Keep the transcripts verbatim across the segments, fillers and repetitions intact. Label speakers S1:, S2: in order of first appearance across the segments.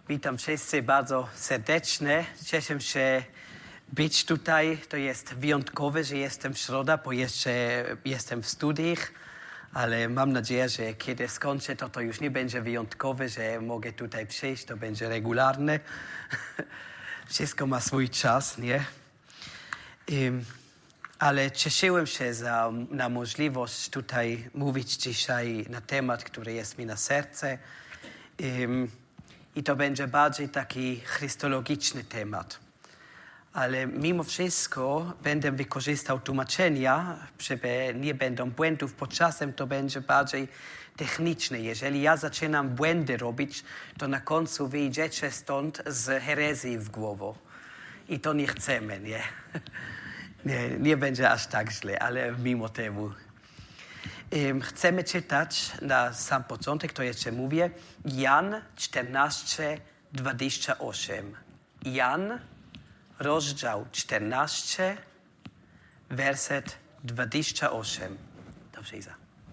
S1: Witam wszyscy bardzo serdecznie. Cieszę się być tutaj. To jest wyjątkowe, że jestem w środę, bo jeszcze jestem w studiach, ale mam nadzieję, że kiedy skończę, to to już nie będzie wyjątkowe, że mogę tutaj przyjść, to będzie regularne. Wszystko ma swój czas, nie? Um, ale cieszyłem się za, na możliwość tutaj mówić dzisiaj na temat, który jest mi na serce. Um, I to będzie bardziej taki chrystologiczny temat. Ale mimo wszystko będę wykorzystał tłumaczenia, żeby nie będą błędów, bo czasem to będzie bardziej techniczne. Jeżeli ja zaczynam błędy robić, to na końcu wyjdziecie stąd z herezji w głowę. I to nie chcemy, nie? nie, nie będzie aż tak źle, ale mimo temu. Um, chcemy czytać na sam początek, to jeszcze mówię, Jan czternaście, dwadzieścia osiem. Jan, rozdział czternaście, werset dwadzieścia osiem. Dobrze, Iza.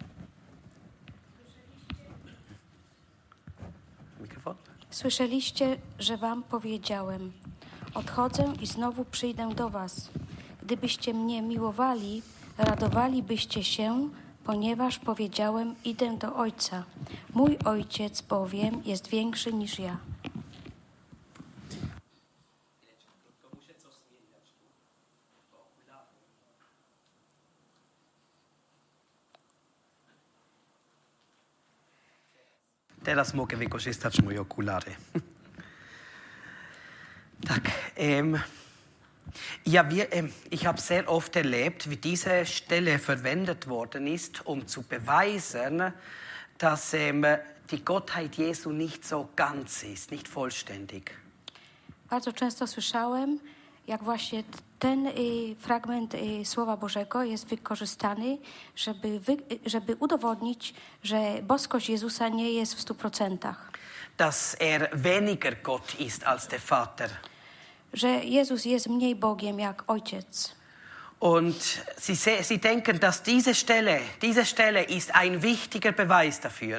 S1: Mikrofon?
S2: Słyszeliście, że wam powiedziałem, odchodzę i znowu przyjdę do was. Gdybyście mnie miłowali, radowalibyście się, ponieważ powiedziałem, idę do Ojca. Mój Ojciec bowiem jest większy niż ja.
S1: Teraz mogę wykorzystać moje okulary. tak. Um, ja, wir, um, ich habe sehr oft erlebt, wie diese Stelle verwendet worden ist, um zu beweisen, dass um, die Gottheit Jesu nicht so ganz ist, nicht vollständig.
S2: Bardzo często słyszałem, jak właśnie ten y, fragment y, Słowa Bożego jest wykorzystany, żeby, wy, żeby udowodnić, że boskość Jezusa nie jest w stu procentach.
S1: Dass er weniger Gott ist als der Vater.
S2: Że Jezus jest mniej Bogiem jak Ojciec.
S1: Und sie, sie denken, dass diese Stelle, diese Stelle ist ein wichtiger Beweis dafür.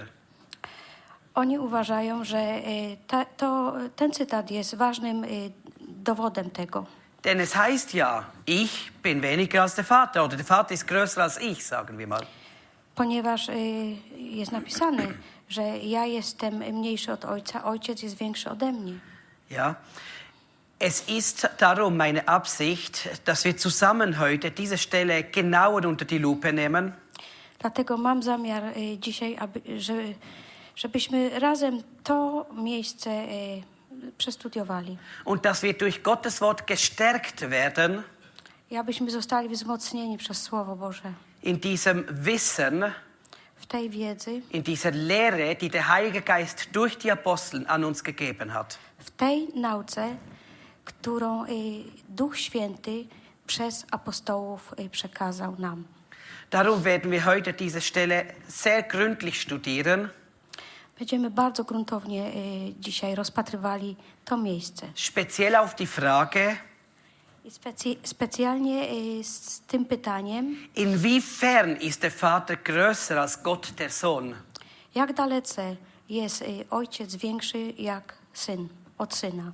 S2: Oni uważają, że y, ta, to, ten cytat jest ważnym y, dowodem tego.
S1: Denn es heißt ja, ich bin weniger als der Vater, oder der Vater ist größer als ich, sagen wir mal.
S2: Ponieważ y, jest napisane, że ja jestem mniejszy od Ojca, Ojciec jest większy ode mnie.
S1: Ja. Es ist darum meine Absicht, dass wir zusammen heute diese Stelle genauer unter die Lupe nehmen.
S2: Dlatego mam zamiar y, dzisiaj, aby, że, żebyśmy razem to miejsce y, przestudiowali.
S1: Und dass wir durch Gottes Wort gestärkt werden.
S2: I abyśmy zostali wzmocnieni przez Słowo Boże.
S1: In diesem Wissen,
S2: w tej wiedzy,
S1: in dieser Lehre, die der Heilige Geist durch die Apostel an uns gegeben hat.
S2: W tej nauce, którą y, Duch Święty przez apostołów y, przekazał nam.
S1: Darum werden wir heute diese Stelle sehr gründlich studieren.
S2: Będziemy bardzo gruntownie y, dzisiaj rozpatrywali to miejsce.
S1: Speziell auf die Frage,
S2: I specy- specjalnie y, z tym pytaniem,
S1: inwiefern ist der Vater größer als Gott der Sohn?
S2: jak dalece jest y, Ojciec większy jak Syn, od Syna.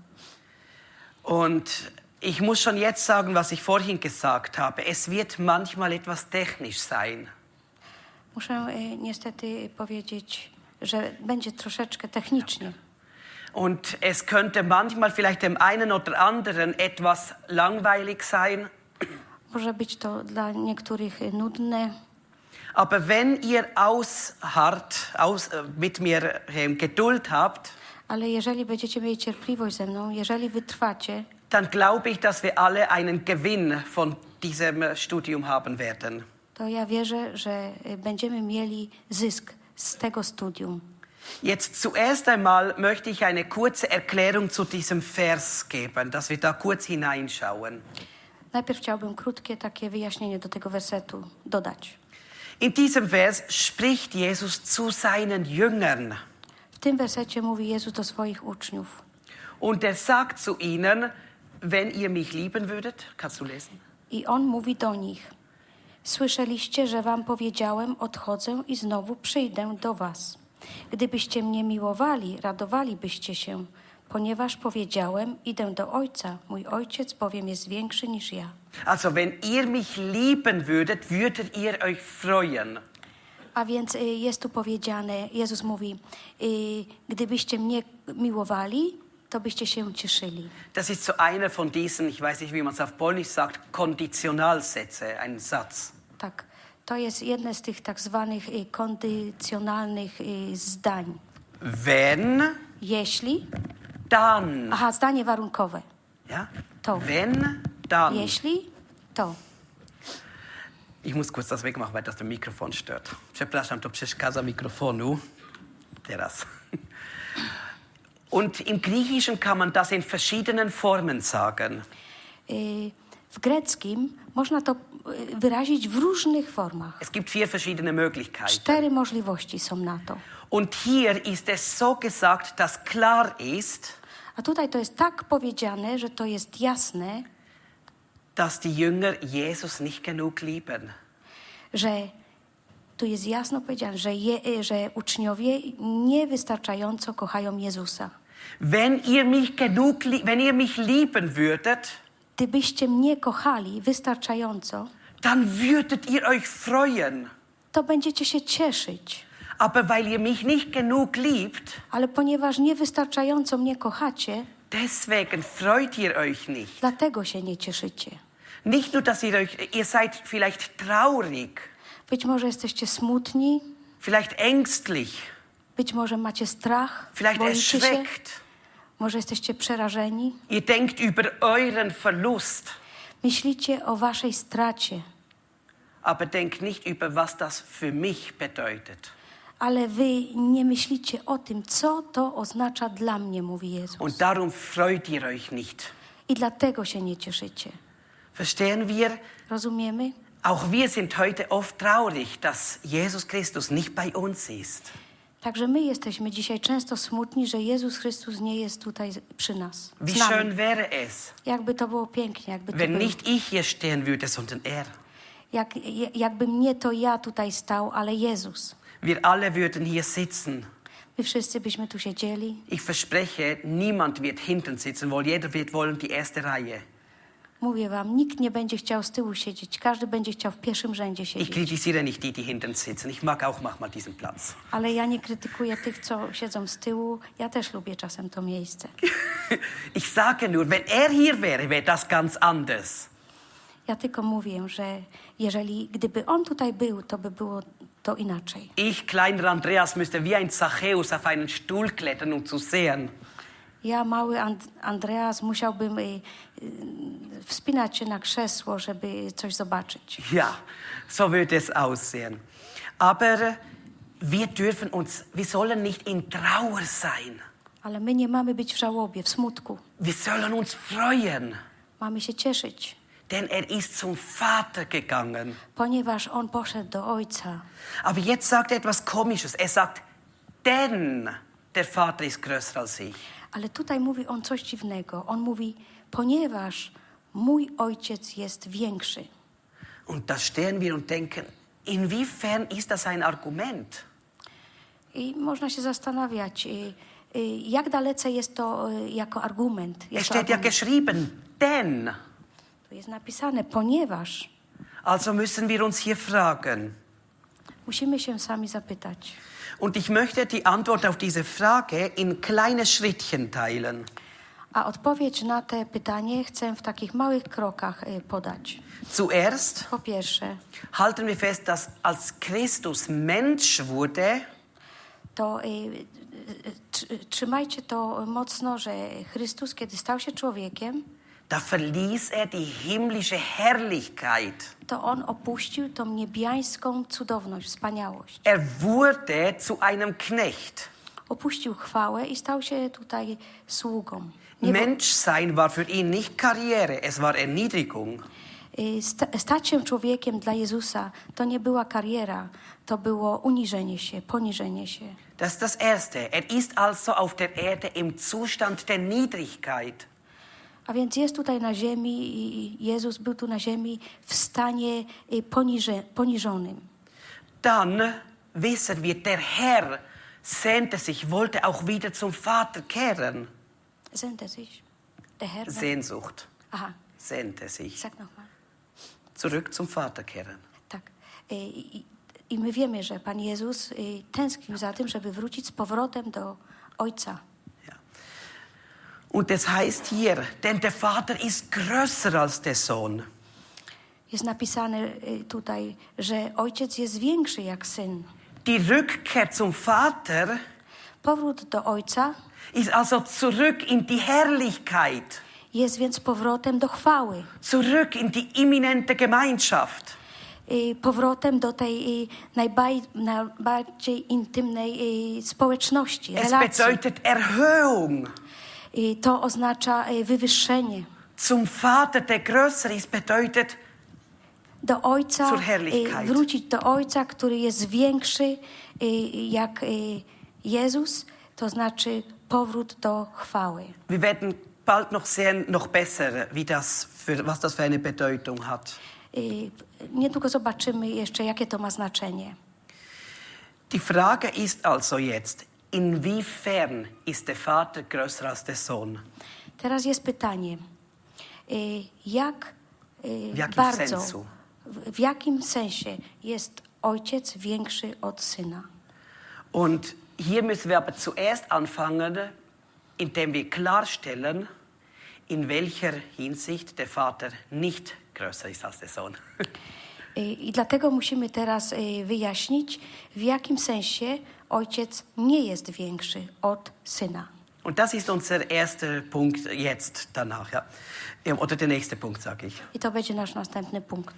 S1: Und ich muss schon jetzt sagen, was ich vorhin gesagt habe. Es wird manchmal etwas technisch sein.
S2: Muszę y, niestety powiedzieć, że będzie troszeczkę technicznie.
S1: Und es könnte manchmal vielleicht dem einen oder anderen etwas langweilig sein.
S2: Może być to dla niektórych nudne.
S1: Aber wenn ihr ausharrt, aus, mit mir ähm, Geduld habt,
S2: Ale jeżeli będziecie mieli cierpliwość ze mną, jeżeli wytrwacie,
S1: dann glaube ich, dass wir alle einen Gewinn von diesem Studium haben werden.
S2: to ja wierzę, że będziemy mieli zysk z tego studium.
S1: Jetzt zuerst einmal möchte ich eine kurze Erklärung zu diesem Vers geben, dass wir da kurz hineinschauen.
S2: Najpierw chciałbym krótkie takie wyjaśnienie do tego wersetu dodać.
S1: In diesem Vers spricht Jesus zu seinen Jüngern.
S2: W tym wersecie mówi Jezus do swoich uczniów.
S1: Und er sagt zu ihnen, wenn ihr mich lieben würdet, kannst du lesen?
S2: I On mówi do nich. Słyszeliście, że wam powiedziałem, odchodzę i znowu przyjdę do was. Gdybyście mnie miłowali, radowalibyście się, ponieważ powiedziałem, idę do Ojca, mój Ojciec bowiem jest większy niż ja.
S1: Also, wenn ihr mich lieben würdet, würdet ihr euch freuen.
S2: A więc y, jest tu powiedziane, Jezus mówi, y, gdybyście mnie miłowali, to byście się cieszyli.
S1: Das ist so einer von diesen, ich weiß nicht, wie man es auf Polnisch sagt, Konditionalsätze, ein Satz.
S2: Tak, to jest jedne z tych tak zwanych y, kondycjonalnych y, zdań.
S1: Wenn,
S2: Jeśli,
S1: dann.
S2: aha, zdanie warunkowe.
S1: Ja?
S2: To.
S1: Wenn, dann.
S2: Jeśli, to.
S1: Ich muss kurz das wegmachen, weil das das Mikrofon stört. Przepraszam, to przeszkadza mikrofonu. Teraz. Und im Griechischen kann man das in verschiedenen Formen sagen.
S2: Y, w greckim można to y, wyrazić w różnych formach.
S1: Es gibt vier verschiedene Möglichkeiten.
S2: Cztery możliwości są na to.
S1: Und hier ist es so gesagt, dass klar ist,
S2: A tutaj to jest tak powiedziane, że to jest jasne,
S1: dass die Jünger Jesus nicht genug lieben.
S2: że tu jest jasno powiedziane, że, je, że uczniowie niewystarczająco kochają Jezusa.
S1: Wenn ihr mich genug, li- wenn ihr mich lieben würdet,
S2: Gdybyście mnie kochali wystarczająco,
S1: dann würdet ihr euch freuen.
S2: to będziecie się cieszyć.
S1: Aber weil ihr mich nicht genug liebt,
S2: Ale ponieważ niewystarczająco mnie kochacie,
S1: deswegen freut ihr euch nicht.
S2: dlatego się nie cieszycie.
S1: Nicht nur, dass ihr euch, ihr seid vielleicht traurig,
S2: Być może jesteście smutni,
S1: vielleicht ängstlich,
S2: być może macie strach,
S1: vielleicht
S2: boicie się,
S1: erschreckt.
S2: może jesteście przerażeni.
S1: Ihr denkt über euren Verlust,
S2: Myślicie o waszej stracie,
S1: aber denkt nicht über, was das für mich bedeutet.
S2: ale wy nie myślicie o tym, co to oznacza dla mnie, mówi Jezus.
S1: Und darum freut ihr euch nicht.
S2: I dlatego się nie cieszycie.
S1: Verstehen wir?
S2: Rozumiemy?
S1: Auch wir sind heute oft traurig, dass Jesus Christus nicht bei uns ist.
S2: Także my jesteśmy dzisiaj często smutni, że Jezus Chrystus nie jest tutaj przy nas.
S1: Wie
S2: Z nami.
S1: schön wäre es,
S2: Jakby to było pięknie, jakby to
S1: wenn
S2: było.
S1: nicht ich hier stehen würde, sondern er.
S2: Jak, jakby nie to ja tutaj stał, ale Jezus.
S1: Wir alle würden hier sitzen.
S2: My wszyscy byśmy tu siedzieli.
S1: Ich verspreche, niemand wird hinten sitzen wollen. Jeder wird wollen die erste Reihe.
S2: Mówię wam, nikt nie będzie chciał z tyłu siedzieć. Każdy będzie chciał w pierwszym rzędzie
S1: Ich
S2: siedzieć.
S1: kritisiere nicht die, die hinten sitzen. Ich mag auch manchmal diesen Platz.
S2: Ale ja nie krytykuję tych, co siedzą z tyłu. Ja też lubię czasem to miejsce.
S1: Ich sage nur, wenn er hier wäre, wäre das ganz anders.
S2: Ja tylko mówię, że jeżeli, gdyby on tutaj był, to by było to inaczej.
S1: Ich, kleiner Andreas, müsste wie ein Zachäus auf einen Stuhl klettern, um zu sehen.
S2: Ja, mały And- Andreas, musiałbym y, y, wspinać się na krzesło, żeby coś zobaczyć.
S1: Ja, so würde es aussehen. Aber wir dürfen uns, wir sollen nicht in Trauer sein.
S2: Ale my nie mamy być w żałobie, w smutku.
S1: Wir sollen uns freuen,
S2: Mamy się cieszyć,
S1: denn er ist zum Vater gegangen.
S2: ponieważ on poszedł do Ojca.
S1: Aber jetzt sagt er etwas Komisches. Er sagt, denn der Vater ist größer als ich.
S2: Ale tutaj mówi on coś dziwnego. On mówi, ponieważ mój Ojciec jest większy.
S1: Und da stehen wir und denken, inwiefern ist das ein Argument?
S2: I można się zastanawiać, y, y, jak dalece jest to y, jako argument.
S1: Es
S2: Jako
S1: steht ja
S2: argument.
S1: geschrieben, denn.
S2: Tu jest napisane, ponieważ.
S1: Also müssen wir uns hier fragen.
S2: Musimy się sami zapytać.
S1: Und ich möchte die Antwort auf diese Frage in kleine Schrittchen teilen.
S2: A odpowiedź na te pytanie chcę w takich małych krokach y, podać.
S1: Zuerst
S2: Po pierwsze,
S1: halten wir fest, dass als Christus Mensch wurde,
S2: to y, y, tr- trzymajcie to mocno, że Chrystus, kiedy stał się człowiekiem,
S1: da verließ er die himmlische Herrlichkeit.
S2: to On opuścił tą niebiańską cudowność, wspaniałość.
S1: Er wurde zu einem Knecht.
S2: Opuścił chwałę i stał się tutaj sługą. Nie
S1: Menschsein war für ihn nicht Karriere, es war Erniedrigung.
S2: Y, sta- Stać się człowiekiem dla Jezusa to nie była kariera, to było uniżenie się, poniżenie się.
S1: Das ist das Erste. Er ist also auf der Erde im Zustand der Niedrigkeit.
S2: A więc jest tutaj na ziemi i Jezus był tu na ziemi w stanie y, poniże, poniżonym.
S1: Dann wissen wir, der Herr sehnte sich, wollte auch wieder zum Vater kehren.
S2: Sehnt er sich? Der Herr.
S1: Sehnsucht.
S2: Aha,
S1: Sehnte sich.
S2: sag nochmal.
S1: Zurück zum Vater kehren.
S2: Tak. Y, I, I my wiemy, że Pan Jezus y, tęsknił za tym, żeby wrócić z powrotem do Ojca.
S1: Ja. Und das heißt hier, denn der Vater ist größer als der Sohn.
S2: Jest napisane y, tutaj, że Ojciec jest większy jak Syn.
S1: Die Rückkehr zum Vater
S2: Powrót do Ojca
S1: ist also zurück in die Herrlichkeit,
S2: jest więc powrotem do chwały.
S1: zurück in die imminente Gemeinschaft.
S2: Y, powrotem do tej y, najbaj, najbardziej intymnej y, społeczności,
S1: Es
S2: relacji.
S1: bedeutet Erhöhung.
S2: Y, to oznacza y, wywyższenie.
S1: Zum Vater, der größer ist, bedeutet
S2: Do Ojca,
S1: Zur
S2: y,
S1: Herrlichkeit.
S2: wrócić do Ojca, który jest większy y, jak y, Jezus, to znaczy powrót do chwały.
S1: Wir werden bald noch sehen, noch besser, wie das für, was das für eine Bedeutung hat.
S2: Y, niedługo zobaczymy jeszcze, jakie to ma znaczenie.
S1: Die Frage ist also jetzt, inwiefern ist der Vater größer als der Sohn?
S2: Teraz jest pytanie, y, jak y,
S1: W jakim
S2: bardzo,
S1: sensu?
S2: w, w jakim sensie jest Ojciec większy od Syna?
S1: Und hier müssen wir aber zuerst anfangen, indem wir klarstellen, in welcher Hinsicht der Vater nicht größer ist als der Sohn.
S2: Y, I dlatego musimy teraz y, wyjaśnić, w jakim sensie Ojciec nie jest większy od Syna.
S1: Und das ist unser erster Punkt jetzt danach, ja. Oder der nächste Punkt, sage ich.
S2: I to będzie nasz następny punkt.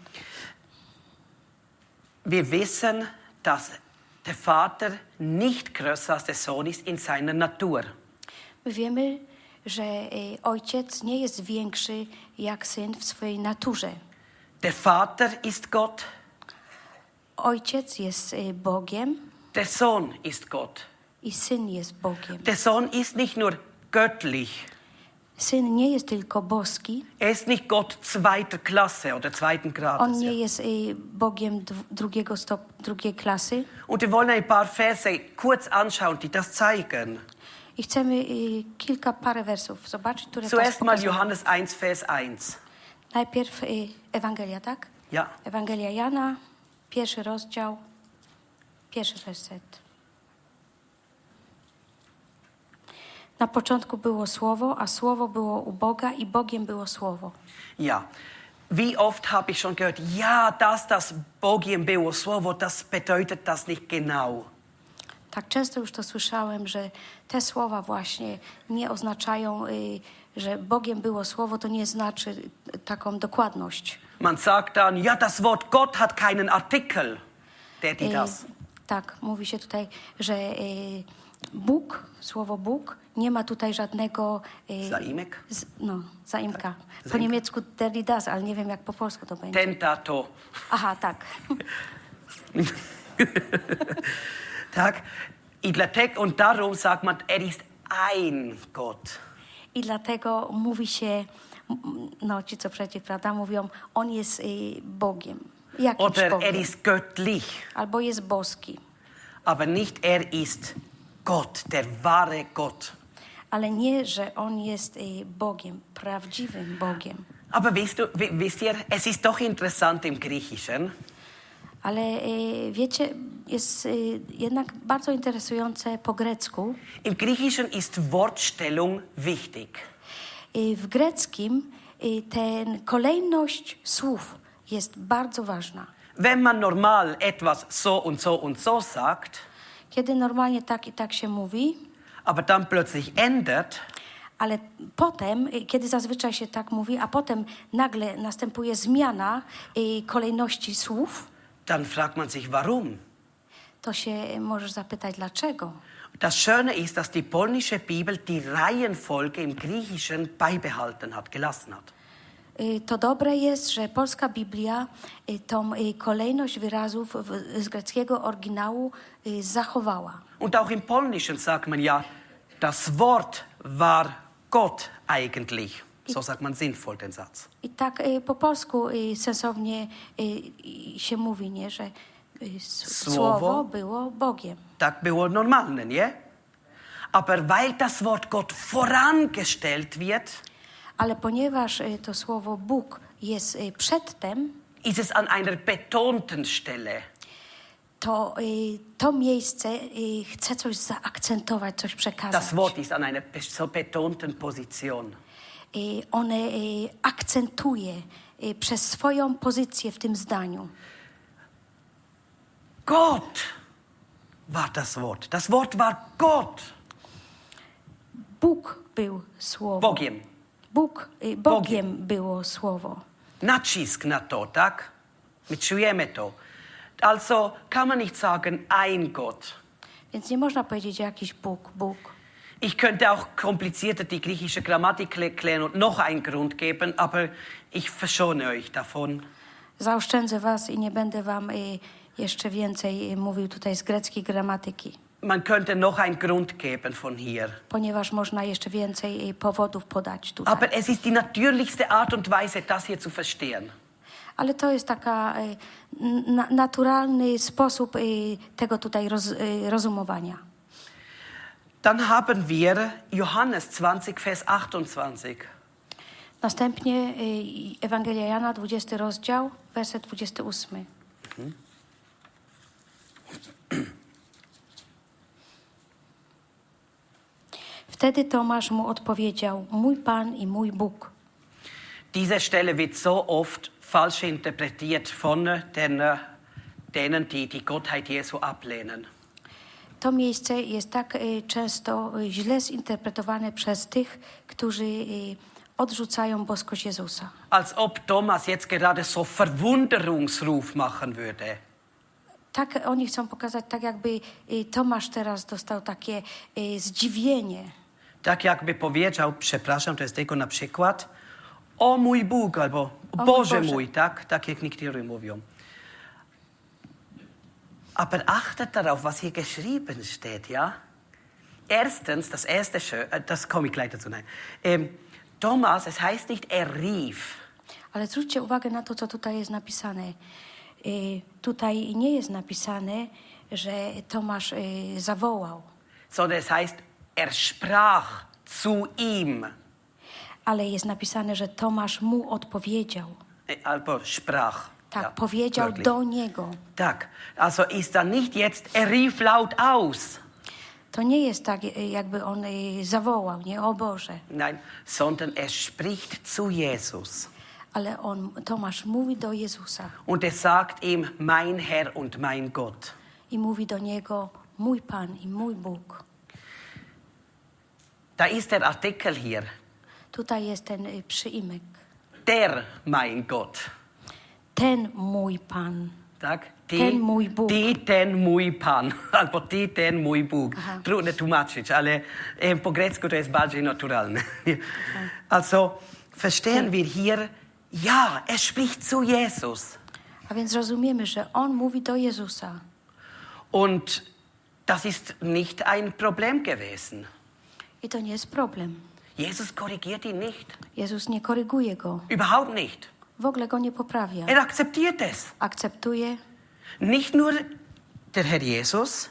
S1: Wir wissen, dass der Vater nicht größer als der Sohn ist in seiner Natur.
S2: My wiemy, że y, Ojciec nie jest większy jak Syn w swojej naturze.
S1: Der Vater ist Gott,
S2: Ojciec jest y, Bogiem
S1: der Sohn ist Gott.
S2: i Syn jest Bogiem.
S1: Der Sohn ist nicht nur göttlich,
S2: Syn nie jest tylko boski,
S1: er ist nicht Gott zweiter Klasse oder zweiten
S2: on
S1: Grades.
S2: nie
S1: Ja.
S2: jest y, Bogiem dw- drugiego stop, drugiej klasy.
S1: Und wir wollen ein paar Verse kurz anschauen, die das zeigen.
S2: I chcemy y, kilka, parę wersów zobaczyć, które to
S1: Zuerst mal
S2: pokazują.
S1: Johannes eins, Vers eins.
S2: Najpierw y, Ewangelia, tak?
S1: Ja.
S2: Ewangelia Jana, pierwszy rozdział, pierwszy werset. Na początku było Słowo, a Słowo było u Boga i Bogiem było Słowo.
S1: Ja. Wie oft habe ich schon gehört, ja, dass das Bogiem było słowo, das bedeutet das nicht genau.
S2: Tak często już to słyszałem, że te słowa właśnie nie oznaczają, y, że Bogiem było Słowo, to nie znaczy y, taką dokładność.
S1: Man sagt dann, ja, das Wort Gott hat keinen Artikel, der die
S2: Y,
S1: das.
S2: tak, mówi się tutaj, że y, Bóg, słowo Bóg, nie ma tutaj żadnego... Y,
S1: Zaimek?
S2: z, no, zaimka. Po
S1: zaimka.
S2: niemiecku der die das, ale nie wiem, jak po polsku to będzie.
S1: Tentato.
S2: Aha, tak.
S1: Tak? I dlatego, und darum sagt man, er ist ein Gott.
S2: I dlatego mówi się, m, no ci co przeciw, prawda, mówią, on jest y, Bogiem. Jakimś
S1: Oder er
S2: Bogiem.
S1: ist göttlich.
S2: Albo jest boski.
S1: Aber nicht er ist Gott, der wahre Gott.
S2: Ale nie, że on jest y, Bogiem, prawdziwym Bogiem.
S1: Aber wisst, du, wi- wisst ihr, es ist doch interessant im Griechischen.
S2: Ale y, wiecie, jest y, jednak bardzo interesujące po grecku.
S1: Im Griechischen ist Wortstellung wichtig.
S2: Y, w greckim y, ten kolejność słów jest bardzo ważna.
S1: Wenn man normal etwas so und so und so sagt,
S2: Kiedy normalnie tak i tak się mówi,
S1: aber dann plötzlich ändert,
S2: ale potem, y, kiedy zazwyczaj się tak mówi, a potem nagle następuje zmiana y, kolejności słów,
S1: dann fragt man sich, warum?
S2: to się możesz zapytać dlaczego.
S1: Das Schöne ist, dass die polnische Bibel die Reihenfolge im Griechischen beibehalten hat, gelassen hat.
S2: Y, To dobre jest, że polska Biblia y, tą y, kolejność wyrazów w- z greckiego oryginału y, zachowała.
S1: Und auch im Polnischen sagt man ja, das Wort war Gott eigentlich. So sagt man sinnvoll den Satz.
S2: I tak y, po polsku y, sensownie y, y, się mówi, nie, że y, s-
S1: Słowo
S2: słowo było Bogiem.
S1: Tak było normalne, nie? Aber weil das Wort Gott vorangestellt wird,
S2: Ale ponieważ y, to słowo Bóg jest y, przedtem,
S1: ist es an einer betonten Stelle.
S2: to y, to miejsce y, chce coś zaakcentować, coś przekazać.
S1: Das Wort ist an einer so betonten Position.
S2: Y, one y, akcentuje y, przez swoją pozycję w tym zdaniu.
S1: Gott war das Wort. Das Wort war Gott.
S2: Bóg był słowo.
S1: Bogiem.
S2: Bóg, y, Bogiem, Bogiem było słowo.
S1: Nacisk na to, tak? My czujemy to. Also kann man nicht sagen, ein Gott.
S2: Więc nie można powiedzieć jakiś Bóg, Bóg.
S1: Ich könnte auch komplizierter die griechische Grammatik erklären und noch einen Grund geben, aber ich verschone euch davon.
S2: Zaoszczędzę was i nie będę wam y, jeszcze więcej y, mówił tutaj z greckiej gramatyki.
S1: Man könnte noch einen Grund geben von hier.
S2: Ponieważ można jeszcze więcej y, powodów podać tutaj.
S1: Aber es ist die natürlichste Art und Weise, das hier zu verstehen.
S2: Ale to jest taka y, na, naturalny sposób y, tego tutaj roz, y, rozumowania.
S1: Dann haben wir Johannes zwanzig, Vers achtundzwanzig.
S2: Następnie y, Ewangelia Jana, dwudziesty rozdział, werset dwudziesty ósmy.
S1: Mhm.
S2: Wtedy Tomasz mu odpowiedział: mój Pan i mój Bóg.
S1: Diese Stelle wird so oft falsch interpretiert von den, denen, die die Gottheit Jesu ablehnen.
S2: To miejsce jest tak y, często y, źle zinterpretowane przez tych, którzy y, odrzucają boskość Jezusa.
S1: Als ob Thomas jetzt gerade so Verwunderungsruf machen würde.
S2: Tak oni chcą pokazać, tak jakby y, Tomasz teraz dostał takie y, zdziwienie.
S1: Tak jakby powiedział, przepraszam, to jest tylko na przykład, o mój Bóg, albo
S2: o
S1: Boże
S2: mój,
S1: mój, tak? Tak jak niektórzy mówią. Aber achtet darauf, was hier geschrieben steht, ja? Erstens, das erste, das komme ich gleich dazu, nein. Ähm, Thomas, es heißt nicht, er rief.
S2: Ale zwróćcie uwagę na to, co tutaj jest napisane. Y, tutaj nie jest napisane, że Tomasz y, zawołał.
S1: Sondern es heißt, er sprach zu ihm.
S2: Ale jest napisane, że Tomasz mu odpowiedział.
S1: Albo sprach.
S2: Tak,
S1: ja,
S2: powiedział
S1: wörtlich.
S2: do niego.
S1: Tak, also ist da nicht jetzt, er rief laut aus.
S2: To nie jest tak, jakby on zawołał, nie, o Boże.
S1: Nein, sondern er spricht zu Jesus.
S2: Ale on, Tomasz mówi do Jezusa.
S1: Und er sagt ihm, mein Herr und mein Gott.
S2: I mówi do niego, mój Pan i mój Bóg.
S1: Da ist der Artikel hier.
S2: Tutaj jest ten y, przyimek.
S1: Der, mein Gott.
S2: Ten mój Pan.
S1: Tak? Die,
S2: Ten mój Bóg.
S1: Die, ten mój Pan. Albo die, ten mój Bóg.
S2: Aha.
S1: Trudno tłumaczyć, ale e, po grecku to jest bardziej naturalne. Also, verstehen wir hier, ja, er spricht zu Jesus.
S2: A więc rozumiemy, że on mówi do Jezusa.
S1: Und das ist nicht ein Problem gewesen.
S2: I to nie jest problem.
S1: Jesus korrigiert ihn nicht.
S2: Jezus nie koryguje go.
S1: Überhaupt nicht.
S2: W ogóle go nie poprawia.
S1: Er akzeptiert es.
S2: Akceptuje.
S1: Nicht nur der Herr Jesus,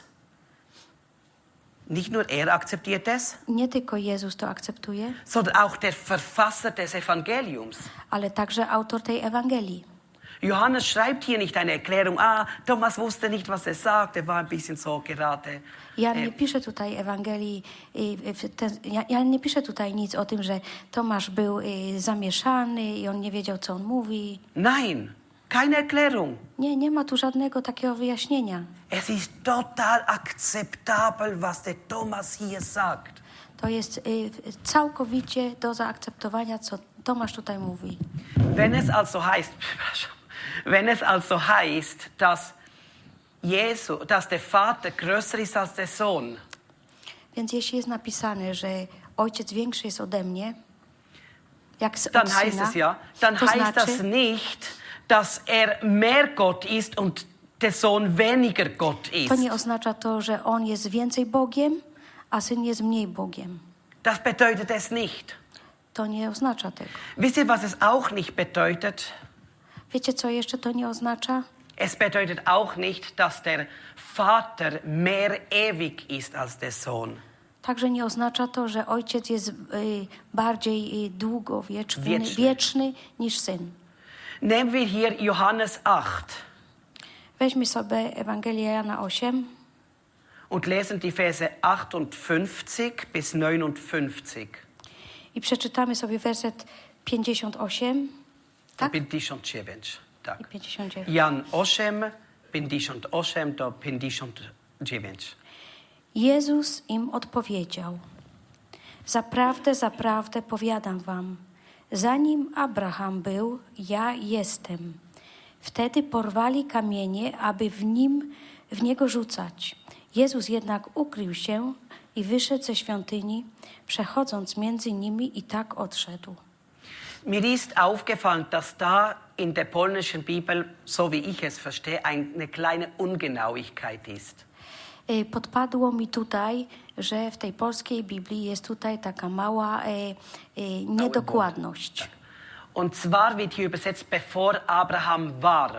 S1: nicht nur er akzeptiert es,
S2: Nie tylko Jezus to akceptuje,
S1: sondern auch der Verfasser des Evangeliums.
S2: ale także autor tej Ewangelii.
S1: Johannes schreibt hier nicht eine Erklärung, ah, Thomas wusste nicht, was er sagt, er war ein bisschen so gerade.
S2: Jan
S1: e,
S2: nie pisze tutaj Ewangelii, y, w ten, Jan nie pisze tutaj nic o tym, że Tomasz był y, zamieszany i on nie wiedział, co on mówi.
S1: Nein, keine Erklärung.
S2: Nie, nie ma tu żadnego takiego wyjaśnienia.
S1: Es ist total akzeptabel, was der Thomas hier sagt.
S2: To jest y, całkowicie do zaakceptowania, co Tomasz tutaj mówi.
S1: Wenn es also heißt, wenn es also heißt, dass Jesu, dass der Vater größer ist als der Sohn,
S2: Więc jeśli jest napisane, że ojciec większy jest ode mnie, jak z
S1: dann
S2: od
S1: heißt
S2: syna,
S1: es ja, dann
S2: to
S1: heißt
S2: znaczy,
S1: das nicht, dass er mehr Gott ist und der Sohn weniger Gott ist.
S2: to nie oznacza to, że on jest więcej Bogiem, a syn jest mniej Bogiem.
S1: Das bedeutet es nicht.
S2: To nie oznacza tego.
S1: Wisst ihr, was es auch nicht bedeutet?
S2: Wiecie, co jeszcze to nie oznacza?
S1: Es bedeutet auch nicht, dass der Vater mehr ewig ist als der Sohn.
S2: Także nie oznacza to, że ojciec jest y, bardziej y, długowieczny
S1: Wieczny.
S2: wieczny niż syn.
S1: Nehmen wir hier Johannes acht
S2: Weźmy sobie Ewangelię Jana osiem
S1: und lesen die Verse achtundfünfzig bis neunundfünfzig.
S2: i przeczytamy sobie werset pięćdziesiąt osiem, tak?
S1: pięćdziesiąt dziewięć. Tak.
S2: I pięćdziesiąt dziewięć.
S1: Jan osiem, pięćdziesiąt osiem do pięćdziesiąt dziewięć.
S2: Jezus im odpowiedział: Zaprawdę, zaprawdę powiadam wam, zanim Abraham był, ja jestem. Wtedy porwali kamienie, aby w nim, w niego rzucać. Jezus jednak ukrył się i wyszedł ze świątyni, przechodząc między nimi i tak odszedł.
S1: Mir ist aufgefallen, dass da in der polnischen Bibel, so wie ich es verstehe, eine kleine Ungenauigkeit ist.
S2: Y, Podpadło mi tutaj, że w tej polskiej Biblii jest tutaj taka mała e, e, niedokładność.
S1: Und zwar wird hier übersetzt, bevor Abraham war.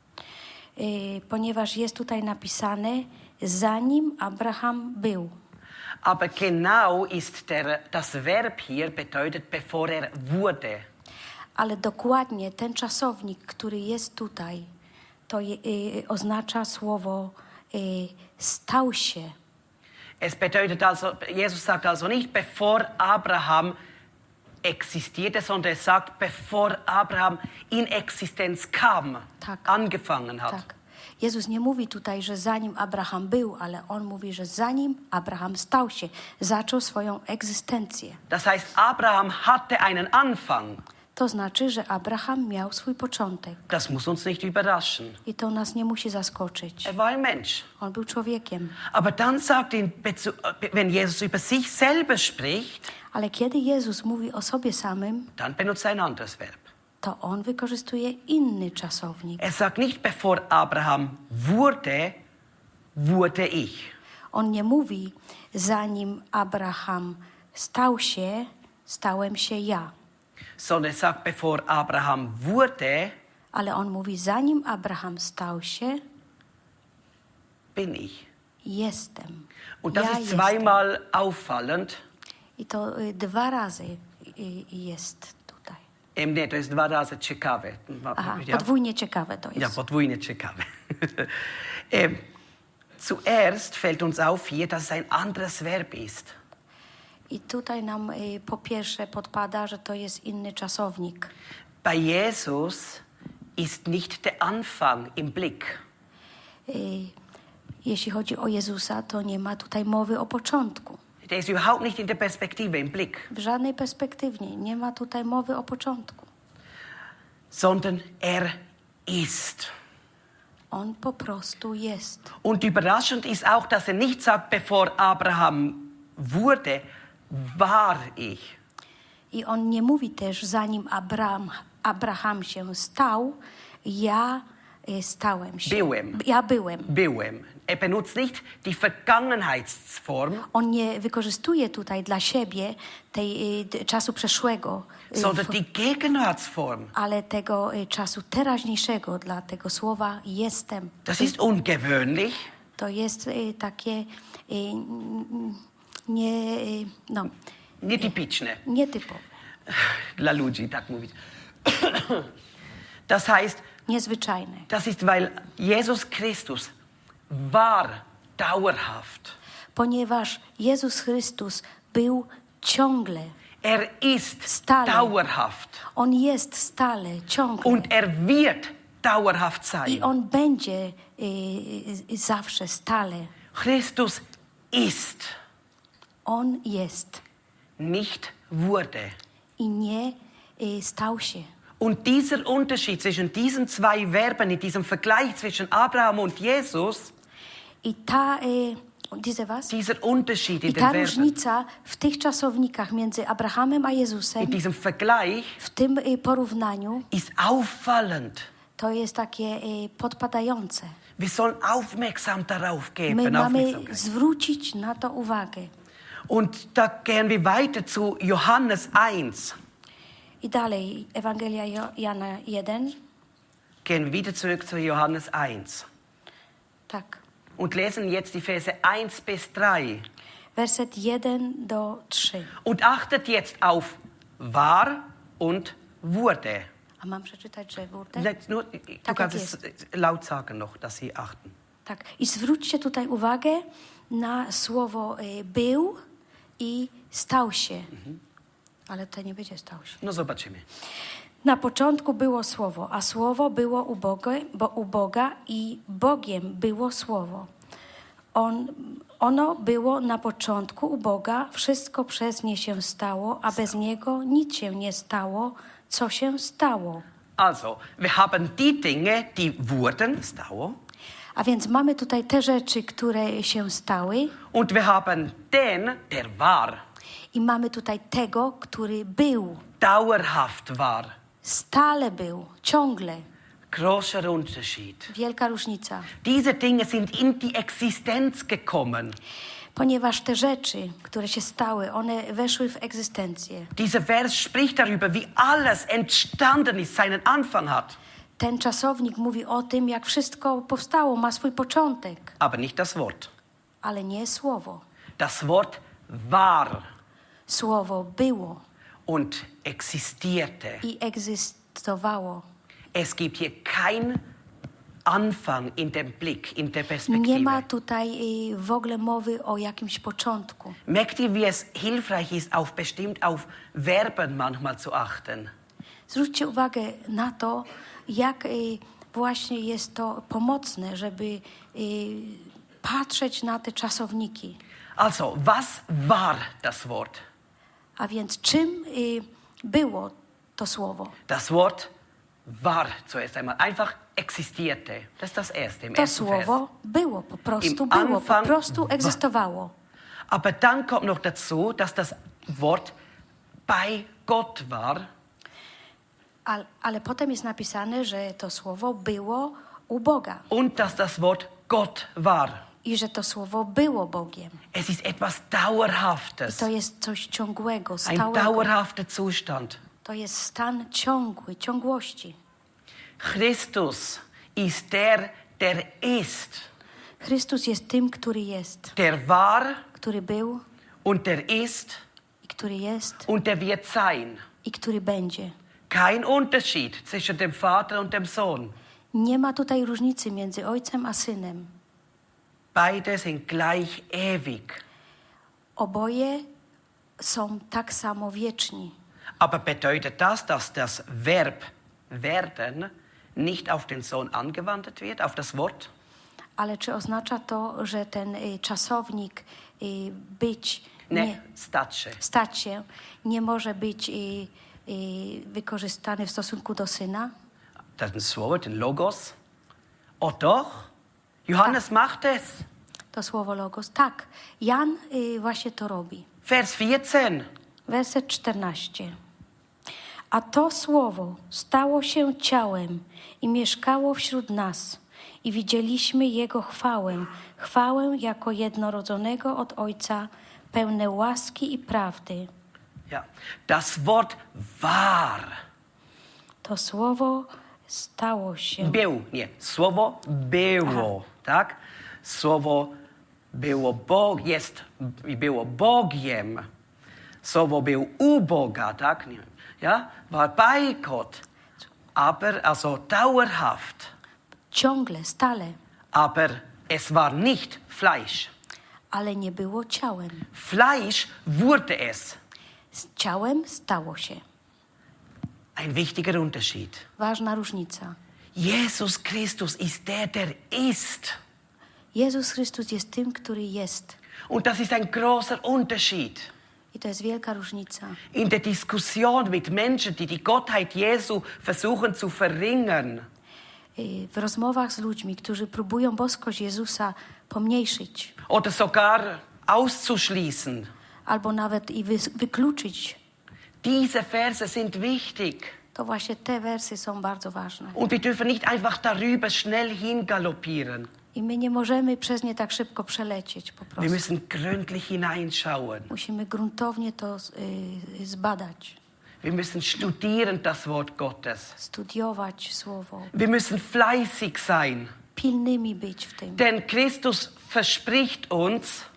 S2: Y, ponieważ jest tutaj napisane, zanim Abraham był.
S1: Aber genau ist der, das Verb hier bedeutet, bevor er wurde.
S2: Ale dokładnie ten czasownik, który jest tutaj, to je, y, oznacza słowo y, stał się.
S1: Es bedeutet also, Jesus sagt also nicht, bevor Abraham existierte, sondern er sagt, bevor Abraham in Existenz kam,
S2: Tak.
S1: angefangen hat.
S2: Tak. Jezus nie mówi tutaj, że zanim Abraham był, ale on mówi, że zanim Abraham stał się, zaczął swoją egzystencję.
S1: Das heißt, Abraham hatte einen Anfang.
S2: To znaczy, że Abraham miał swój początek.
S1: Das muss uns nicht überraschen.
S2: I to nas nie musi zaskoczyć.
S1: Er war ein Mensch.
S2: On był człowiekiem.
S1: Aber dann sagt ihn, wenn Jesus über sich selber spricht,
S2: Ale kiedy Jezus mówi o sobie samym,
S1: dann benutzt er ein anderes Verb.
S2: to on wykorzystuje inny czasownik.
S1: Er sagt nicht, bevor Abraham wurde, wurde ich.
S2: On nie mówi, zanim Abraham stał się, stałem się ja.
S1: Sondern er sagt, bevor Abraham wurde,
S2: Ale on mówi, zanim Abraham stał się,
S1: bin ich.
S2: jestem.
S1: Und das
S2: ja
S1: ist
S2: jestem.
S1: zweimal auffallend.
S2: I to y, dwa razy y, jest tutaj.
S1: Em, nie, to jest dwa razy ciekawe.
S2: Aha,
S1: Ja?
S2: podwójnie ciekawe to jest.
S1: Ja, podwójnie ciekawe. ähm, zuerst fällt uns auf hier, dass es ein anderes Verb ist.
S2: I tutaj nam y, po pierwsze podpada, że to jest inny czasownik.
S1: Bei Jesus ist nicht der Anfang im Blick.
S2: Y, jeśli chodzi o Jezusa, to nie ma tutaj mowy o początku.
S1: Der ist überhaupt nicht in der Perspektive, im Blick.
S2: W żadnej perspektywie nie ma tutaj mowy o początku.
S1: Sondern er ist.
S2: On po prostu jest.
S1: Und überraschend ist auch, dass er nicht sagt, bevor Abraham wurde, war ich.
S2: I on nie mówi też, zanim Abraham, Abraham się stał, ja y, stałem się.
S1: Byłem.
S2: Ja byłem.
S1: Byłem. Er benutzt nicht die Vergangenheitsform,
S2: On nie wykorzystuje tutaj dla siebie tej y, czasu przeszłego, y,
S1: sondern
S2: w-
S1: die Gegenwartsform.
S2: ale tego y, czasu teraźniejszego dla tego słowa jestem.
S1: Das ist ungewöhnlich.
S2: To jest y, takie y, n- nie, y, no,
S1: Nietypiczne.
S2: nietypowe,
S1: Dla ludzi, tak mówić. Das heißt,
S2: niezwyczajne.
S1: das ist, weil Jesus Christus war dauerhaft.
S2: Ponieważ Jezus Chrystus był ciągle,
S1: Er ist
S2: Stale.
S1: dauerhaft.
S2: On jest stale, ciągle.
S1: Und er wird dauerhaft
S2: I
S1: sein.
S2: On będzie y, y, zawsze, stale.
S1: Christus ist,
S2: On jest
S1: nicht wurde.
S2: i nie y, stał się.
S1: Und dieser Unterschied zwischen diesen zwei Verben, in diesem Vergleich zwischen Abraham und Jesus,
S2: I ta, y, diese was?
S1: dieser Unterschied in
S2: I
S1: den
S2: ta
S1: Verben,
S2: różnica w tych czasownikach między Abrahamem a Jezusem,
S1: in diesem Vergleich,
S2: w tym y, porównaniu,
S1: ist auffallend.
S2: to jest takie y, podpadające.
S1: Wir sollen aufmerksam darauf
S2: My
S1: geben.
S2: mamy
S1: Aufmerksamkeit.
S2: zwrócić na to uwagę.
S1: Und da gehen wir weiter zu Johannes eins.
S2: I dalej, Ewangelia Jo- Jana jeden.
S1: Gehen wir wieder zurück zu Johannes eins.
S2: Tak.
S1: Und lesen jetzt die Verse eins bis drei.
S2: werset jeden do trzech.
S1: Und achtet jetzt auf war und wurde.
S2: A mam przeczytać, że wurde?
S1: Let- nur, du
S2: Tak
S1: kannst
S2: jak
S1: es
S2: jest.
S1: laut sagen noch, dass Sie achten.
S2: Tak. I zwróćcie tutaj uwagę na słowo y, był i stał się.
S1: Mhm.
S2: Ale to nie będzie stał się.
S1: No zobaczymy.
S2: Na początku było Słowo, a Słowo było u Boga, bo u Boga i Bogiem było Słowo. On, ono było na początku u Boga, wszystko przez nie się stało, a bez Niego nic się nie stało, co się stało.
S1: Also, wir haben die Dinge, die wurden, stało,
S2: A więc mamy tutaj te rzeczy, które się stały
S1: und wir haben den, der war,
S2: i mamy tutaj tego, który był,
S1: dauerhaft war.
S2: stale był, ciągle.
S1: Großer Unterschied.
S2: Wielka różnica.
S1: Diese Dinge sind in die Existenz gekommen.
S2: Ponieważ te rzeczy, które się stały, one weszły w egzystencję.
S1: Dieser Vers spricht darüber, wie alles entstanden ist, seinen Anfang hat.
S2: Ten czasownik mówi o tym, jak wszystko powstało, ma swój początek,
S1: Aber nicht das Wort.
S2: ale nie słowo.
S1: Das Wort war
S2: Słowo było
S1: und existierte.
S2: i egzystowało.
S1: Es gibt hier kein Anfang in dem Blick, in der
S2: Nie ma
S1: Perspektive.
S2: tutaj y, w ogóle mowy o jakimś początku.
S1: Merkt ihr, wie es hilfreich ist, auf bestimmt auf Verben manchmal zu achten?
S2: Zwróćcie uwagę na to, jak y, właśnie jest to pomocne, żeby y, patrzeć na te czasowniki.
S1: Also, was war das Wort?
S2: A więc czym y, było to słowo?
S1: Das Wort war zuerst einmal einfach existierte. Das ist das Erste im
S2: To
S1: ersten Vers.
S2: słowo było, po prostu
S1: Im
S2: było, po
S1: Anfang
S2: prostu
S1: wa-
S2: egzystowało.
S1: Aber dann kommt noch dazu, dass das Wort bei Gott war.
S2: Ale, ale potem jest napisane, że to słowo było u Boga
S1: Und dass das Wort Gott war.
S2: i że to słowo było Bogiem.
S1: Es ist etwas Dauerhaftes.
S2: To jest coś ciągłego,
S1: Ein
S2: stałego.
S1: dauerhafter Zustand.
S2: To jest stan ciągły, ciągłości.
S1: Christus ist der, der ist.
S2: Chrystus jest tym, który jest,
S1: Der war
S2: który był
S1: und der ist
S2: i który jest
S1: und der wird sein.
S2: i który będzie.
S1: Kein Unterschied zwischen dem Vater und dem Sohn.
S2: Nie ma tutaj różnicy między Ojcem a Synem.
S1: Beide sind gleich ewig.
S2: Oboje są tak samo wieczni.
S1: Aber bedeutet das, dass das Verb werden nicht auf den Sohn angewandt wird, auf das Wort?
S2: Ale czy oznacza to, że ten y, czasownik y, być,
S1: Ne,
S2: nie,
S1: stać się.
S2: stać się, nie może być y, y, wykorzystany w stosunku do Syna?
S1: Ten słowo, ten logos. Oh doch, Johannes macht es.
S2: To słowo logos. Tak, Jan y, właśnie to robi.
S1: Vers vierzehn.
S2: Werset czternasty. A to słowo stało się ciałem i mieszkało wśród nas i widzieliśmy Jego chwałę, chwałę jako jednorodzonego od Ojca, pełne łaski i prawdy.
S1: Ja, das Wort war.
S2: To słowo stało się.
S1: Był, nie, słowo było, tak? Słowo było Bog, jest, było Bogiem. Słowo był u Boga, tak? Ja, war bei Gott. Aber, also dauerhaft.
S2: Ciągle, stale,
S1: Aber es war nicht Fleisch.
S2: ale nie było ciałem.
S1: Fleisch wurde es.
S2: Z ciałem stało się.
S1: Ein wichtiger Unterschied.
S2: Ważna różnica.
S1: Jesus Christus ist der, der ist.
S2: Jezus Chrystus jest tym, który jest.
S1: Und das ist ein großer Unterschied.
S2: I to jest wielka różnica.
S1: In der Diskussion mit Menschen, die die Gottheit Jesu versuchen zu verringern,
S2: Y, W rozmowach z ludźmi, którzy próbują boskość Jezusa pomniejszyć
S1: oder sogar auszuschließen.
S2: albo nawet i wys- wykluczyć,
S1: Diese Verse sind wichtig.
S2: to właśnie te wersy są bardzo ważne.
S1: Und wir dürfen nicht einfach darüber schnell hingaloppieren.
S2: I my nie możemy przez nie tak szybko przelecieć po
S1: Wir
S2: prostu.
S1: müssen gründlich hineinschauen.
S2: Musimy gruntownie to y, zbadać,
S1: Wir müssen studieren das Wort Gottes.
S2: studiować Słowo,
S1: Wir müssen fleißig sein.
S2: pilnymi być w tym.
S1: Denn Christus verspricht uns,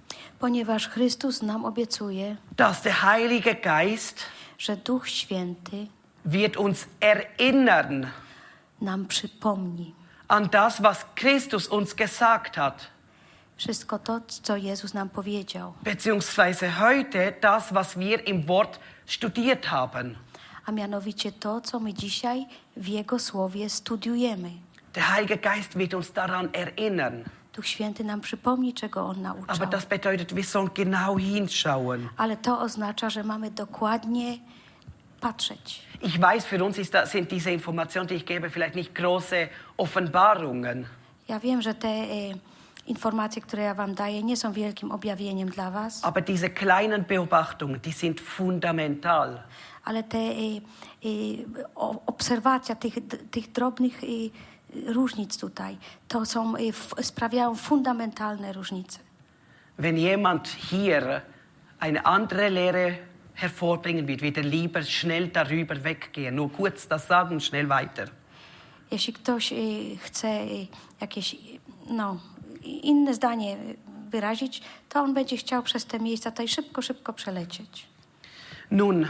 S2: Ponieważ Chrystus nam obiecuje,
S1: dass der Heilige Geist
S2: że Duch Święty
S1: wird uns erinnern
S2: nam przypomni
S1: an das, was Christus uns gesagt hat.
S2: wszystko to, co Jezus nam powiedział.
S1: Beziehungsweise heute das, was wir im Wort studiert haben.
S2: A mianowicie to, co my dzisiaj w Jego Słowie studiujemy.
S1: Der Heilige Geist wird uns daran erinnern.
S2: Duch Święty nam przypomni, czego On nauczał.
S1: Aber das bedeutet, wir sollen genau hinschauen.
S2: Ale to oznacza, że mamy dokładnie patrzeć.
S1: Ich weiß, für uns ist das, sind diese Informationen, die ich gebe, vielleicht nicht große Offenbarungen.
S2: Ja wiem, że te e, informacje, które ja wam daję, nie są wielkim objawieniem dla was.
S1: Aber diese kleinen Beobachtungen, die sind fundamental.
S2: Ale te e, e, obserwacja tych, tych drobnych e, różnic tutaj, to są, e, f, sprawiają fundamentalne różnice.
S1: Wenn jemand hier eine andere Lehre hervorbringen wird, wird er lieber schnell darüber weggehen. Nur kurz das sagen, schnell weiter.
S2: Jeśli ktoś e, chce e, jakieś no, inne zdanie wyrazić, to on będzie chciał przez te miejsca tutaj szybko, szybko przelecieć.
S1: Nun,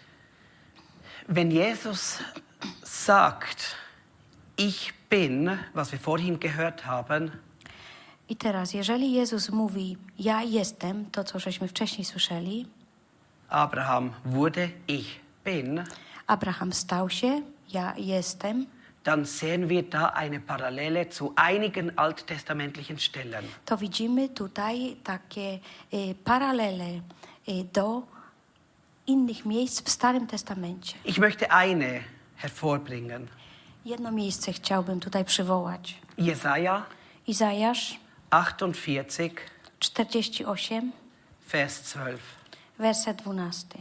S1: wenn Jesus sagt, ich bin, was wir vorhin gehört haben,
S2: I teraz, jeżeli Jezus mówi, ja jestem, to co żeśmy wcześniej słyszeli,
S1: Abraham wurde, ich bin,
S2: Abraham stał się, ja jestem,
S1: dann sehen wir da eine Parallele zu einigen alttestamentlichen Stellen.
S2: to widzimy tutaj takie y, paralele y, do innych miejsc w Starym Testamencie.
S1: Ich möchte eine hervorbringen.
S2: Jedno miejsce chciałbym tutaj przywołać.
S1: Jesaja
S2: Izajasz
S1: achtundvierzig,
S2: czterdzieści osiem,
S1: Vers zwölf.
S2: werset dwunasty.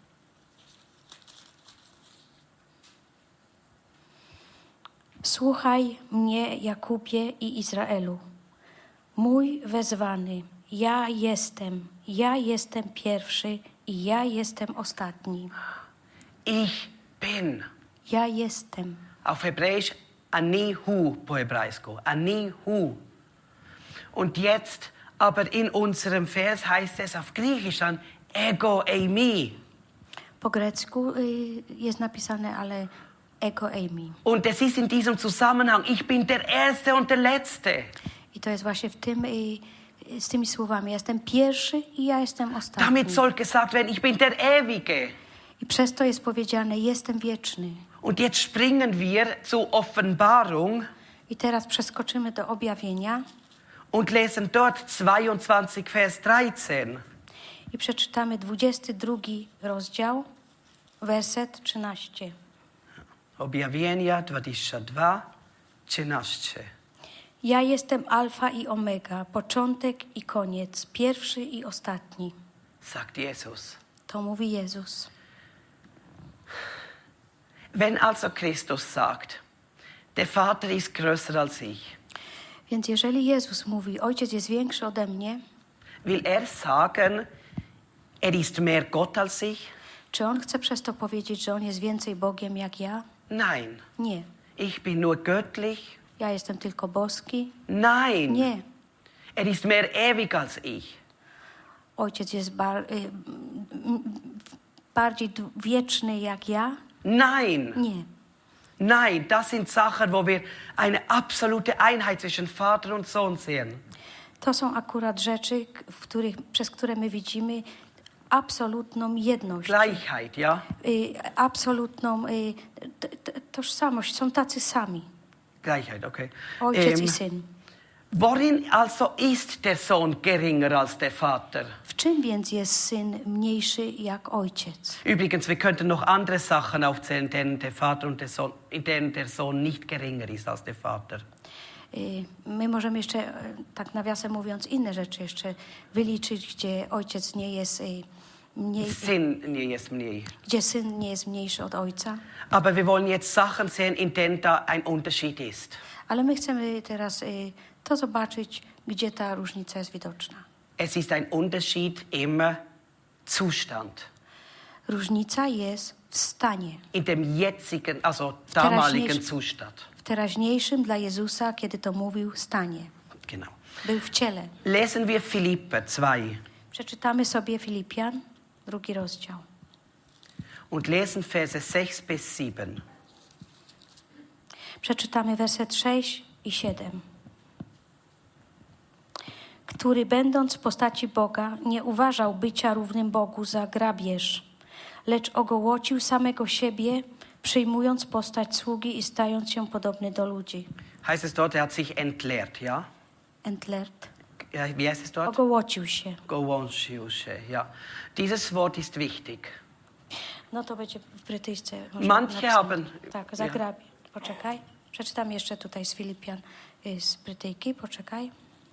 S2: Słuchaj mnie, Jakubie i Izraelu, mój wezwany, ja jestem, ja jestem pierwszy i ja jestem ostatni.
S1: Ich bin.
S2: Ja jestem.
S1: Auf Hebräisch Anihu po hebraisko. Anihu. Und jetzt aber in unserem Vers heißt es auf Griechisch dann ego eimi.
S2: Po grecku y, jest napisane, ale ego eimi.
S1: Und es ist in diesem Zusammenhang, ich bin der Erste und der Letzte.
S2: I to jest właśnie w tym, y, z tymi słowami. Ja jestem pierwszy i ja jestem ostatni.
S1: Damit soll gesagt werden, ich bin der Ewige.
S2: I przez to jest powiedziane, jestem wieczny.
S1: Und jetzt springen wir zur Offenbarung
S2: I teraz przeskoczymy do objawienia
S1: und lesen dort zweiundzwanzig, Vers dreizehn.
S2: i przeczytamy dwudziesty drugi rozdział, werset trzynasty.
S1: Objawienia dwadzieścia dwa, trzynaście.
S2: Ja jestem Alfa i Omega, początek i koniec, pierwszy i ostatni.
S1: Sagt Jesus.
S2: To mówi Jezus.
S1: Wenn also Christus sagt, der Vater ist größer als ich,
S2: Więc jeżeli Jezus mówi, Ojciec jest większy ode mnie,
S1: will er sagen, er ist mehr Gott als ich?
S2: czy On chce przez to powiedzieć, że On jest więcej Bogiem jak ja?
S1: Nein.
S2: Nie.
S1: Ich bin nur göttlich?
S2: Ja jestem tylko boski?
S1: Nein.
S2: Nie.
S1: Er ist mehr ewig als ich.
S2: Ojciec jest bar, y, m, bardziej d- wieczny jak ja?
S1: Nein.
S2: Nie.
S1: Nein, das sind Sachen, wo wir eine absolute Einheit zwischen Vater und Sohn sehen.
S2: To są akurat rzeczy, k- w których, przez które my widzimy absolutną jedność.
S1: Gleichheit, ja?
S2: Y, absolutną y, t- t- tożsamość. Są tacy sami.
S1: Gleichheit, okay.
S2: Ojciec
S1: Ähm,
S2: i syn.
S1: worin also ist der Sohn geringer als der Vater?
S2: W czym więc jest syn mniejszy jak ojciec?
S1: Übrigens, wir könnten noch andere Sachen aufzählen, in denen der Vater und der Sohn, in denen der Sohn nicht geringer ist als der Vater.
S2: Y, My możemy jeszcze, y, tak nawiasem mówiąc, inne rzeczy jeszcze wyliczyć, gdzie ojciec nie jest y, mniej,
S1: Sinn nie jest mniej.
S2: gdzie syn nie jest mniejszy od ojca.
S1: Aber wir wollen jetzt Sachen sehen, in denen da ein Unterschied ist.
S2: Ale my chcemy teraz y, to zobaczyć, gdzie ta różnica jest widoczna.
S1: Es ist ein Unterschied im Zustand.
S2: Różnica jest w stanie,
S1: In dem jetzigen, also damaligen
S2: teraźniejszym-
S1: Zustand.
S2: w teraźniejszym dla Jezusa, kiedy to mówił, stanie.
S1: Genau.
S2: Był w ciele.
S1: Lesen wir Philippe zwei.
S2: Przeczytamy sobie Filipian, drugi rozdział.
S1: Und lesen Verse sechs bis sieben.
S2: Przeczytamy werset sześć i siedem. Który będąc w postaci Boga, nie uważał bycia równym Bogu za grabież, lecz ogołocił samego siebie, przyjmując postać sługi i stając się podobny do ludzi.
S1: Heißt es dort, er hat sich entleert, ja?
S2: Entleert.
S1: Ja, wie heißt es dort?
S2: Ogołocił się.
S1: Gołąsił się, ja. Dieses Wort ist wichtig.
S2: No to będzie w brytyjsce. może
S1: Manche
S2: napisane.
S1: haben...
S2: Tak, za grabie. Poczekaj. Przeczytam jeszcze tutaj z Filipian, y, z Brytyjki. Poczekaj.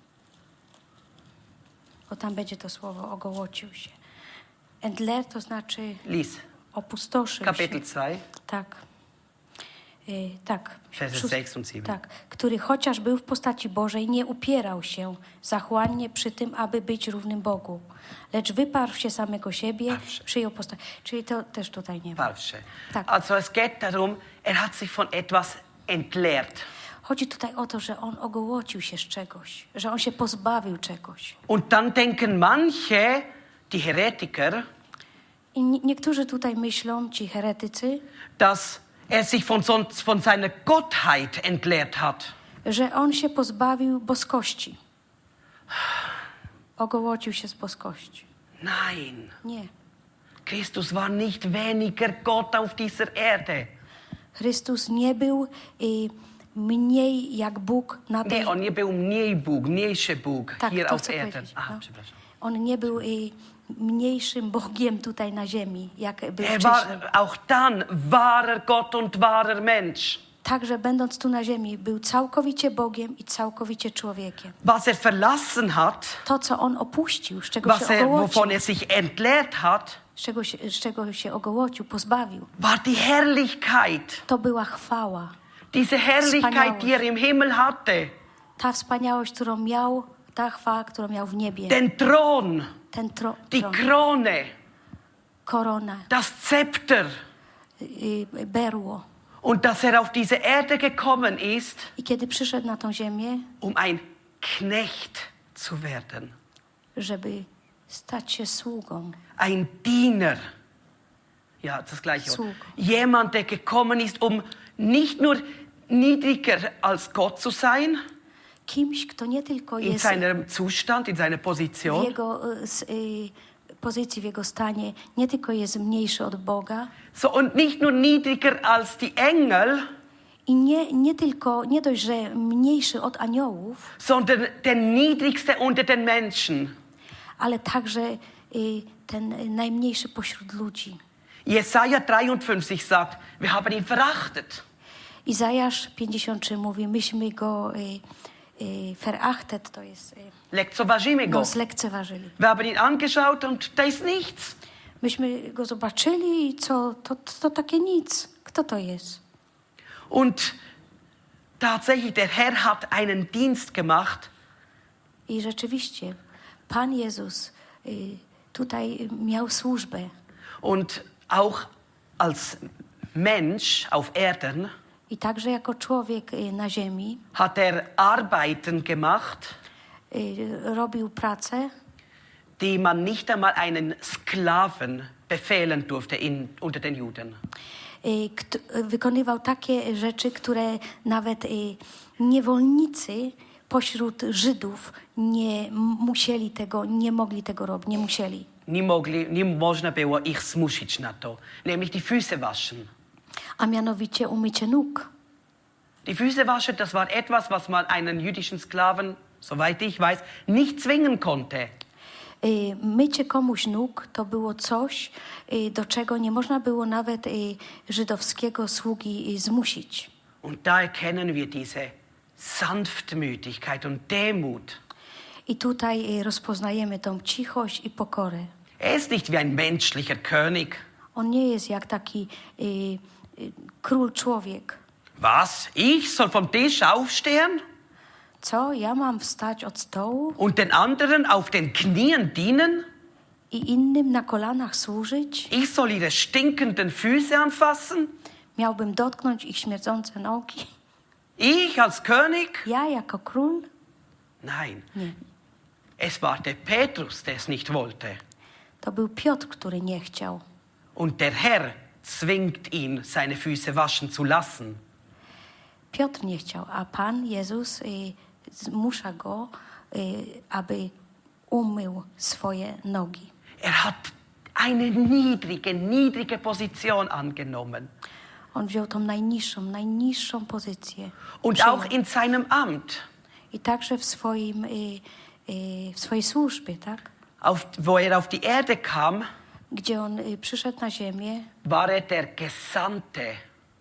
S2: Bo tam będzie to słowo ogołocił się. Entleert to znaczy
S1: Lies.
S2: opustoszył
S1: Kapitel
S2: się.
S1: zwei,
S2: Tak. Y, tak.
S1: Verse
S2: Szóst-
S1: sechs und sieben.
S2: Tak. Który chociaż był w postaci Bożej, nie upierał się zachłannie przy tym, aby być równym Bogu. Lecz wyparł się samego siebie,
S1: Zawsze.
S2: przyjął postać. Czyli to też tutaj nie ma.
S1: Falsche.
S2: Tak.
S1: Also es geht darum, er hat sich von etwas entleert.
S2: Chodzi tutaj o to, że on ogołocił się z czegoś, że on się pozbawił czegoś.
S1: Und dann denken manche, die Heretiker,
S2: I nie- niektórzy tutaj myślą, ci heretycy,
S1: dass er sich von, son- von seiner Gottheit entleert hat.
S2: że on się pozbawił boskości. Ogołocił się z boskości.
S1: Nein,
S2: Nie.
S1: Christus war nicht weniger Gott auf dieser Erde.
S2: Chrystus nie był y, mniej jak Bóg na tej...
S1: Nie, on nie był mniej Bóg, mniejszy Bóg
S2: Tak,
S1: hier
S2: to
S1: auf
S2: chcę
S1: Erden.
S2: powiedzieć,
S1: Ah,
S2: no.
S1: przepraszam.
S2: On nie był y, mniejszym Bogiem tutaj na ziemi, jak był
S1: Er
S2: wcześniej.
S1: war, auch dann wahrer Gott und wahrer Mensch.
S2: Także będąc tu na ziemi, był całkowicie Bogiem i całkowicie człowiekiem.
S1: Was er verlassen hat,
S2: To, co on opuścił, z czego
S1: was
S2: się
S1: er,
S2: ogołocił,
S1: wovon er sich entleert hat,
S2: z czego, się, z czego się ogołocił, pozbawił,
S1: war die Herrlichkeit.
S2: to była chwała.
S1: Diese Herrlichkeit,
S2: Wspaniałość.
S1: die er im Himmel hatte.
S2: Ta wspaniałość, którą miał, ta chwała, którą miał w niebie.
S1: Den Thron,
S2: Ten tro,
S1: die
S2: tron,
S1: Krone,
S2: korona,
S1: das Zepter.
S2: y, y, berło.
S1: Und dass er auf diese Erde gekommen ist,
S2: I kiedy przyszedł na tą ziemię,
S1: um ein Knecht zu werden.
S2: żeby stać się sługą.
S1: Ein Diener. Ja, das gleiche Wort.
S2: Zug.
S1: Jemand, der gekommen ist, um nicht nur niedriger als Gott zu sein,
S2: Kimś, kto nie tylko
S1: in
S2: jest
S1: seinem Zustand, in seiner
S2: w
S1: Position,
S2: jego y, s- y, pozycji, w jego stanie, nie tylko jest mniejszy od Boga
S1: so, und nicht nur niedriger als die Engel,
S2: i nie, nie tylko, nie dość, że mniejszy od aniołów,
S1: sondern der niedrigste unter den Menschen.
S2: ale także y, ten y, najmniejszy pośród ludzi.
S1: Jesaja dreiundfünfzig sagt, wir haben ihn verachtet.
S2: Izajasz pięćdziesiąt trzy mówi, myśmy go y, y, verachtet, to jest, y,
S1: Lekceważymy go.
S2: go zlekceważyli.
S1: Wir haben ihn angeschaut und da ist nichts.
S2: Myśmy go zobaczyli i co, to, to, to takie nic. Kto to jest?
S1: Und tatsächlich, der Herr hat einen Dienst gemacht,
S2: I rzeczywiście, Pan Jezus y, tutaj miał służbę.
S1: und auch als Mensch auf Erden
S2: I także jako człowiek y, na ziemi
S1: hat er Arbeiten gemacht,
S2: y, robił pracę,
S1: die man nicht einmal einen Sklaven befehlen durfte in, unter den Juden.
S2: y, kt- wykonywał takie rzeczy, które nawet y, niewolnicy pośród Żydów nie m- musieli tego, nie mogli tego robić, nie musieli.
S1: Nie, mogli, nie można było ich zmusić na to, nämlich die Füße waschen.
S2: A mianowicie umycie nóg.
S1: Die Füße waschen, das war etwas, was man einen jüdischen Sklaven, soweit ich weiß, nicht zwingen konnte.
S2: Y, Mycie komuś nóg to było coś, y, do czego nie można było nawet y, żydowskiego sługi y, zmusić.
S1: Und da erkennen wir diese Sanftmütigkeit und Demut.
S2: I tutaj y, rozpoznajemy tą cichość i pokorę.
S1: Er ist nicht wie ein menschlicher König.
S2: On nie jest jak taki y, y, król człowiek.
S1: Was? Ich soll vom Tisch aufstehen
S2: Co, ja mam wstać od stołu
S1: und den anderen auf den Knien dienen?
S2: i innym na kolanach służyć?
S1: Ich soll ihre stinkenden Füße anfassen?
S2: Miałbym dotknąć ich śmierdzące nogi?
S1: Ich als König?
S2: Ja jako król?
S1: Nein.
S2: Nie.
S1: Es war der Petrus, der es nicht wollte.
S2: To był Piotr, który nie chciał.
S1: Und der Herr zwingt ihn, seine Füße waschen zu lassen.
S2: Piotr nie chciał, a Pan Jezus y, zmusza go, y, aby umył swoje nogi.
S1: Er hat eine niedrige, niedrige Position angenommen.
S2: On wziął tą najniższą, najniższą pozycję.
S1: Und
S2: Przyjął.
S1: auch in seinem Amt,
S2: I także w, swoim, y, y, w swojej służbie, tak?
S1: auf, wo er auf die Erde kam,
S2: Gdzie on y, przyszedł na ziemię,
S1: war er der Gesandte.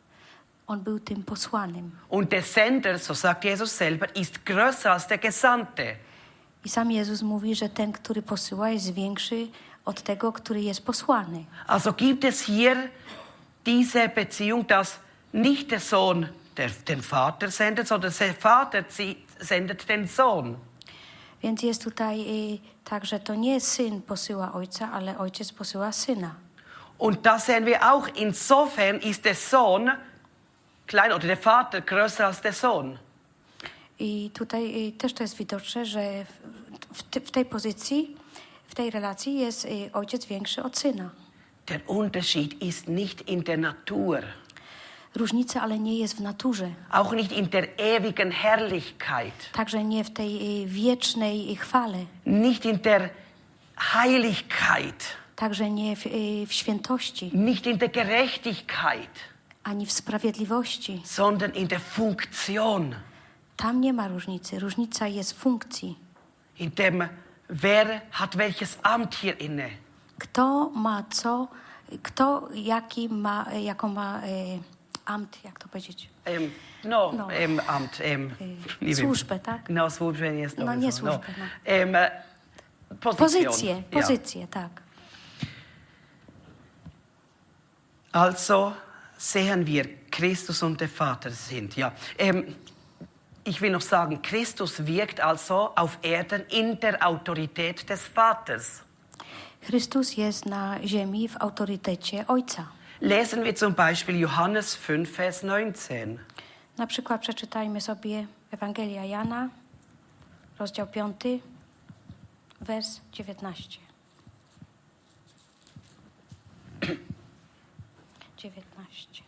S2: on był tym posłanym.
S1: Und der Sender, so sagt Jesus selber, ist größer als der Gesandte.
S2: I sam Jezus mówi, że ten, który posyła, jest większy od tego, który jest posłany.
S1: Also gibt es hier diese Beziehung, dass nicht der Sohn der, den Vater sendet, sondern der Vater sie- sendet den Sohn.
S2: Więc jest tutaj y, tak, że to nie syn posyła ojca, ale ojciec posyła syna.
S1: Und da sehen wir auch, insofern ist der Sohn klein oder der Vater größer als der Sohn.
S2: I tutaj y, też to jest widoczne, że w, w, ty- w tej pozycji, w tej relacji jest y, ojciec większy od syna.
S1: Der Unterschied ist nicht in der Natur,
S2: Różnica, ale nie jest w naturze.
S1: auch nicht in der ewigen Herrlichkeit,
S2: Także nie w tej y, wiecznej y, chwale.
S1: nicht in der Heiligkeit,
S2: Także nie w, y, w świętości,
S1: nicht in der Gerechtigkeit,
S2: ani w sprawiedliwości.
S1: sondern in der Funktion,
S2: Tam nie ma różnicy. Różnica jest w funkcji.
S1: in dem, wer hat welches Amt hier inne.
S2: Kto ma co, kto jaki ma, jaką ma e, amt, jak to powiedzieć?
S1: Ähm, no,
S2: No.
S1: ähm, Amt, ähm,
S2: Y,
S1: nie wiem.
S2: służbę, tak?
S1: No, służbę jest
S2: No,
S1: dobrze,
S2: nie
S1: no.
S2: służbę, no.
S1: Ähm, äh, Position.
S2: Pozycję,
S1: Ja.
S2: pozycję, tak.
S1: Also sehen wir, Christus und der Vater sind. Ja. Ähm, ich will noch sagen, Christus wirkt also auf Erden in der Autorität des Vaters.
S2: Chrystus jest na ziemi w autorytecie Ojca.
S1: Lesen wir zum Beispiel Johannes fünf, Vers neunzehn.
S2: Na przykład przeczytajmy sobie Ewangelia Jana, rozdział piąty, wers dziewiętnasty. dziewiętnaście.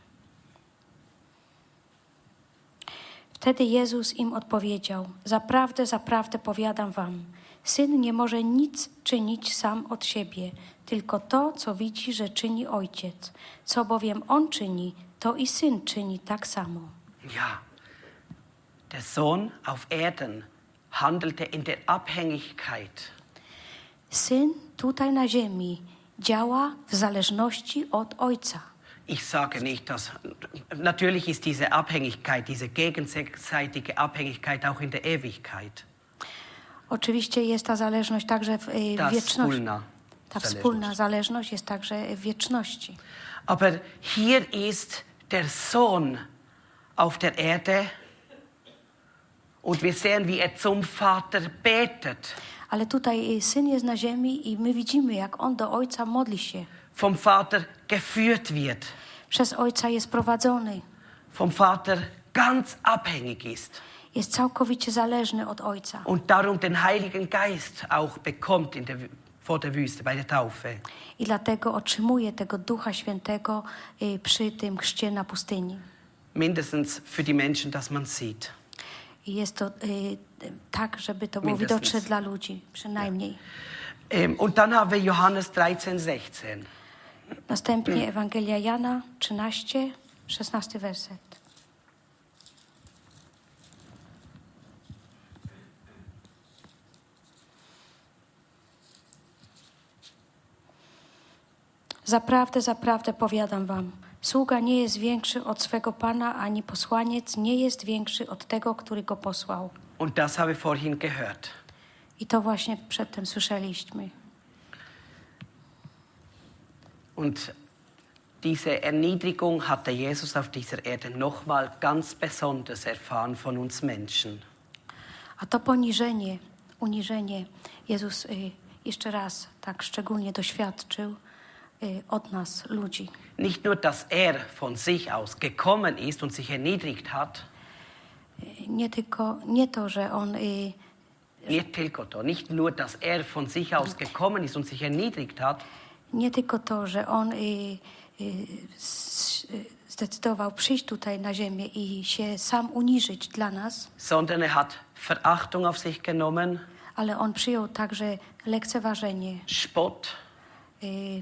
S2: Wtedy Jezus im odpowiedział: Zaprawdę, zaprawdę powiadam wam, Syn nie może nic czynić sam od siebie, tylko to, co widzi, że czyni Ojciec. Co bowiem On czyni, to i Syn czyni tak samo.
S1: Ja, der Sohn auf Erden handelte in der Abhängigkeit.
S2: Syn tutaj na ziemi działa w zależności od Ojca.
S1: Ich sage nicht, dass natürlich ist diese Abhängigkeit, diese gegenseitige Abhängigkeit auch in der Ewigkeit.
S2: Oczywiście jest ta zależność także w y,
S1: Ta
S2: wieczności.
S1: wspólna
S2: Ta
S1: zależność.
S2: wspólna zależność jest także w wieczności.
S1: Aber hier ist der Sohn auf der Erde und wir sehen, wie er zum Vater betet.
S2: Ale tutaj y, Syn jest na ziemi i my widzimy, jak On do Ojca modli się.
S1: Vom Vater geführt wird,
S2: Przez Ojca jest prowadzony.
S1: vom Vater ganz abhängig ist
S2: Jest całkowicie zależny od Ojca.
S1: und darum den Heiligen Geist auch bekommt in der, vor der Wüste bei der Taufe.
S2: I dlatego otrzymuje tego Ducha Świętego y, przy tym chrzcie na pustyni.
S1: Mindestens für die Menschen, dass man sieht.
S2: I jest to y, tak, żeby to było
S1: Mindestens.
S2: widoczne dla ludzi, przynajmniej.
S1: Ähm, und dann haben wir Johannes dreizehn, sechzehn.
S2: Następnie Ewangelia Jana trzynaście, szesnasty werset. Zaprawdę, zaprawdę powiadam wam, sługa nie jest większy od swego Pana, ani posłaniec nie jest większy od tego, który go posłał.
S1: Und das habe ich vorhin gehört.
S2: I to właśnie przedtem słyszeliśmy.
S1: Und diese Erniedrigung hatte Jesus auf dieser Erde nochmal ganz besonders erfahren von uns Menschen.
S2: A to poniżenie, uniżenie Jezus y, jeszcze raz tak szczególnie doświadczył y, od nas, ludzi.
S1: Nicht nur, dass er von sich aus gekommen ist und sich erniedrigt hat,
S2: Y, nie tylko, nie to, że On y,
S1: Nie tylko to, nicht nur, dass er von sich aus gekommen ist und sich erniedrigt hat,
S2: Nie tylko to, że on y, y, s- y, zdecydował przyjść tutaj na ziemię i się sam uniżyć dla nas,
S1: sondern er hat Verachtung auf sich genommen,
S2: ale on przyjął także lekceważenie.
S1: Spott,
S2: Y,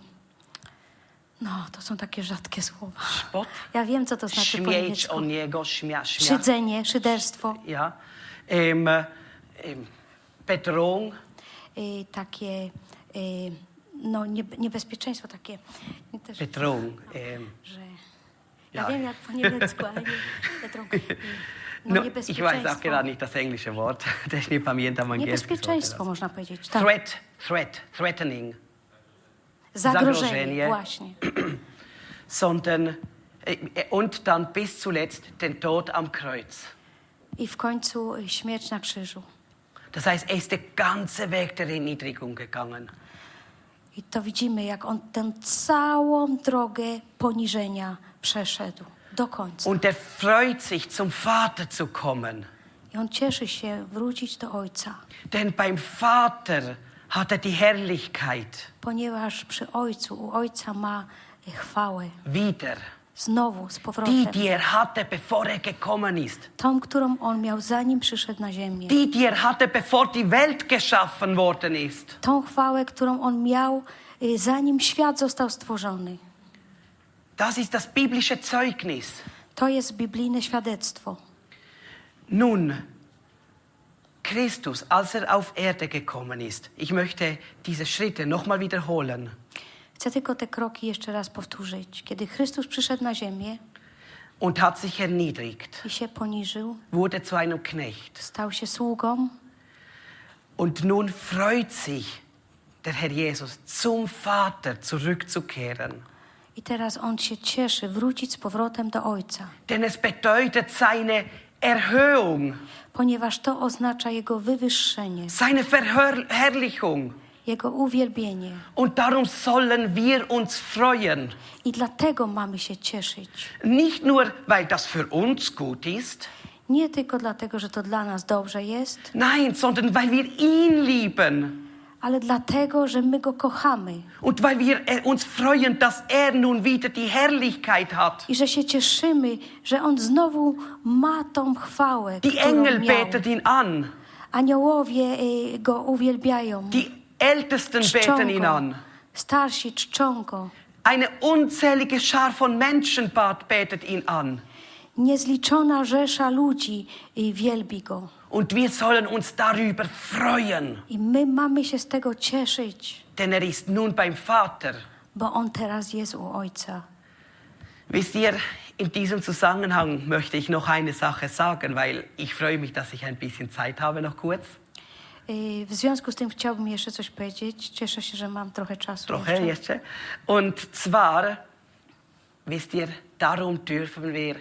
S2: no, to są takie rzadkie słowa.
S1: Spott,
S2: Ja wiem, co to znaczy po
S1: Schmäh
S2: niemiecku.
S1: o niego, Schmäh, Schmäh,
S2: Szydzenie, szyderstwo,
S1: ja, ähm, ähm, Bedrohung,
S2: y, takie y, no, nie, niebezpieczeństwo takie. Też,
S1: Bedrohung, ähm,
S2: że ja
S1: Ja.
S2: wiem jak po niemiecku, ale nie, Bedrohung, y, no,
S1: no, ich weiß auch
S2: niebezpieczeństwo.
S1: gerade nicht das englische Wort, też nie pamiętam angielskiego.
S2: Niebezpieczeństwo można powiedzieć. Tak.
S1: Threat, threat, threatening,
S2: Zagrożenie,
S1: zagrożenie.
S2: właśnie.
S1: sondern äh, und dann bis zuletzt den Tod am Kreuz.
S2: I w końcu y, śmierć na krzyżu.
S1: Das heißt, er ist der ganze Weg der Erniedrigung gegangen.
S2: I to widzimy, jak on tę całą drogę poniżenia przeszedł do końca.
S1: Und er freut sich, zum Vater zu kommen.
S2: I on cieszy się wrócić do Ojca,
S1: Denn beim Vater hat er die Herrlichkeit
S2: ponieważ przy Ojcu, u Ojca ma y, chwałę.
S1: wieder.
S2: Znowu, z
S1: Die,
S2: powrotem.
S1: die er hatte, bevor er gekommen ist.
S2: Tą, którą on miał zanim przyszedł na ziemię.
S1: Die, die er hatte, bevor die Welt geschaffen worden ist.
S2: Tą chwałę, którą on miał y, zanim świat został stworzony.
S1: Das ist das biblische Zeugnis.
S2: To jest biblijne świadectwo.
S1: Nun, Christus, als er auf Erde gekommen ist, ich möchte diese Schritte nochmal wiederholen.
S2: Chcę tylko te kroki jeszcze raz powtórzyć. Kiedy Chrystus przyszedł na ziemię
S1: Und hat sich erniedrigt,
S2: i się poniżył,
S1: wurde zu einem Knecht.
S2: stał się sługą,
S1: Und nun freut sich der Herr Jesus, zum Vater zurückzukehren.
S2: i teraz on się cieszy wrócić z powrotem do Ojca,
S1: Denn es bedeutet seine Erhöhung,
S2: ponieważ to oznacza Jego wywyższenie,
S1: seine Verherrlichung.
S2: Jego uwielbienie.
S1: Und darum sollen wir uns freuen.
S2: I dlatego mamy się cieszyć.
S1: Nicht nur, weil das für uns gut ist,
S2: Nie tylko dlatego, że to dla nas dobrze jest,
S1: nein, sondern weil wir ihn lieben.
S2: ale dlatego, że my Go kochamy
S1: Und weil wir äh, uns freuen, dass er nun wieder die Herrlichkeit hat.
S2: i że się cieszymy, że On znowu ma tą chwałę,
S1: Die
S2: którą
S1: Engel
S2: miał.
S1: beten ihn an.
S2: Aniołowie y, Go uwielbiają,
S1: Die Ältesten
S2: czczą
S1: beten ihn
S2: Go,
S1: an.
S2: starsi czczą Go.
S1: Eine unzählige Schar von Menschen betet ihn an.
S2: Niezliczona rzesza ludzi y, wielbi Go.
S1: Und wir sollen uns darüber freuen.
S2: I my mamy się z tego cieszyć,
S1: Denn er ist nun beim Vater.
S2: bo On teraz jest u Ojca.
S1: Wisst ihr, in diesem Zusammenhang möchte ich noch eine Sache sagen, weil ich freue mich, dass ich ein bisschen Zeit habe, noch kurz.
S2: Y, W związku z tym chciałbym jeszcze coś powiedzieć. Cieszę się, że mam trochę czasu
S1: Trochę
S2: jeszcze.
S1: jeszcze. Und zwar, wisst ihr, darum dürfen wir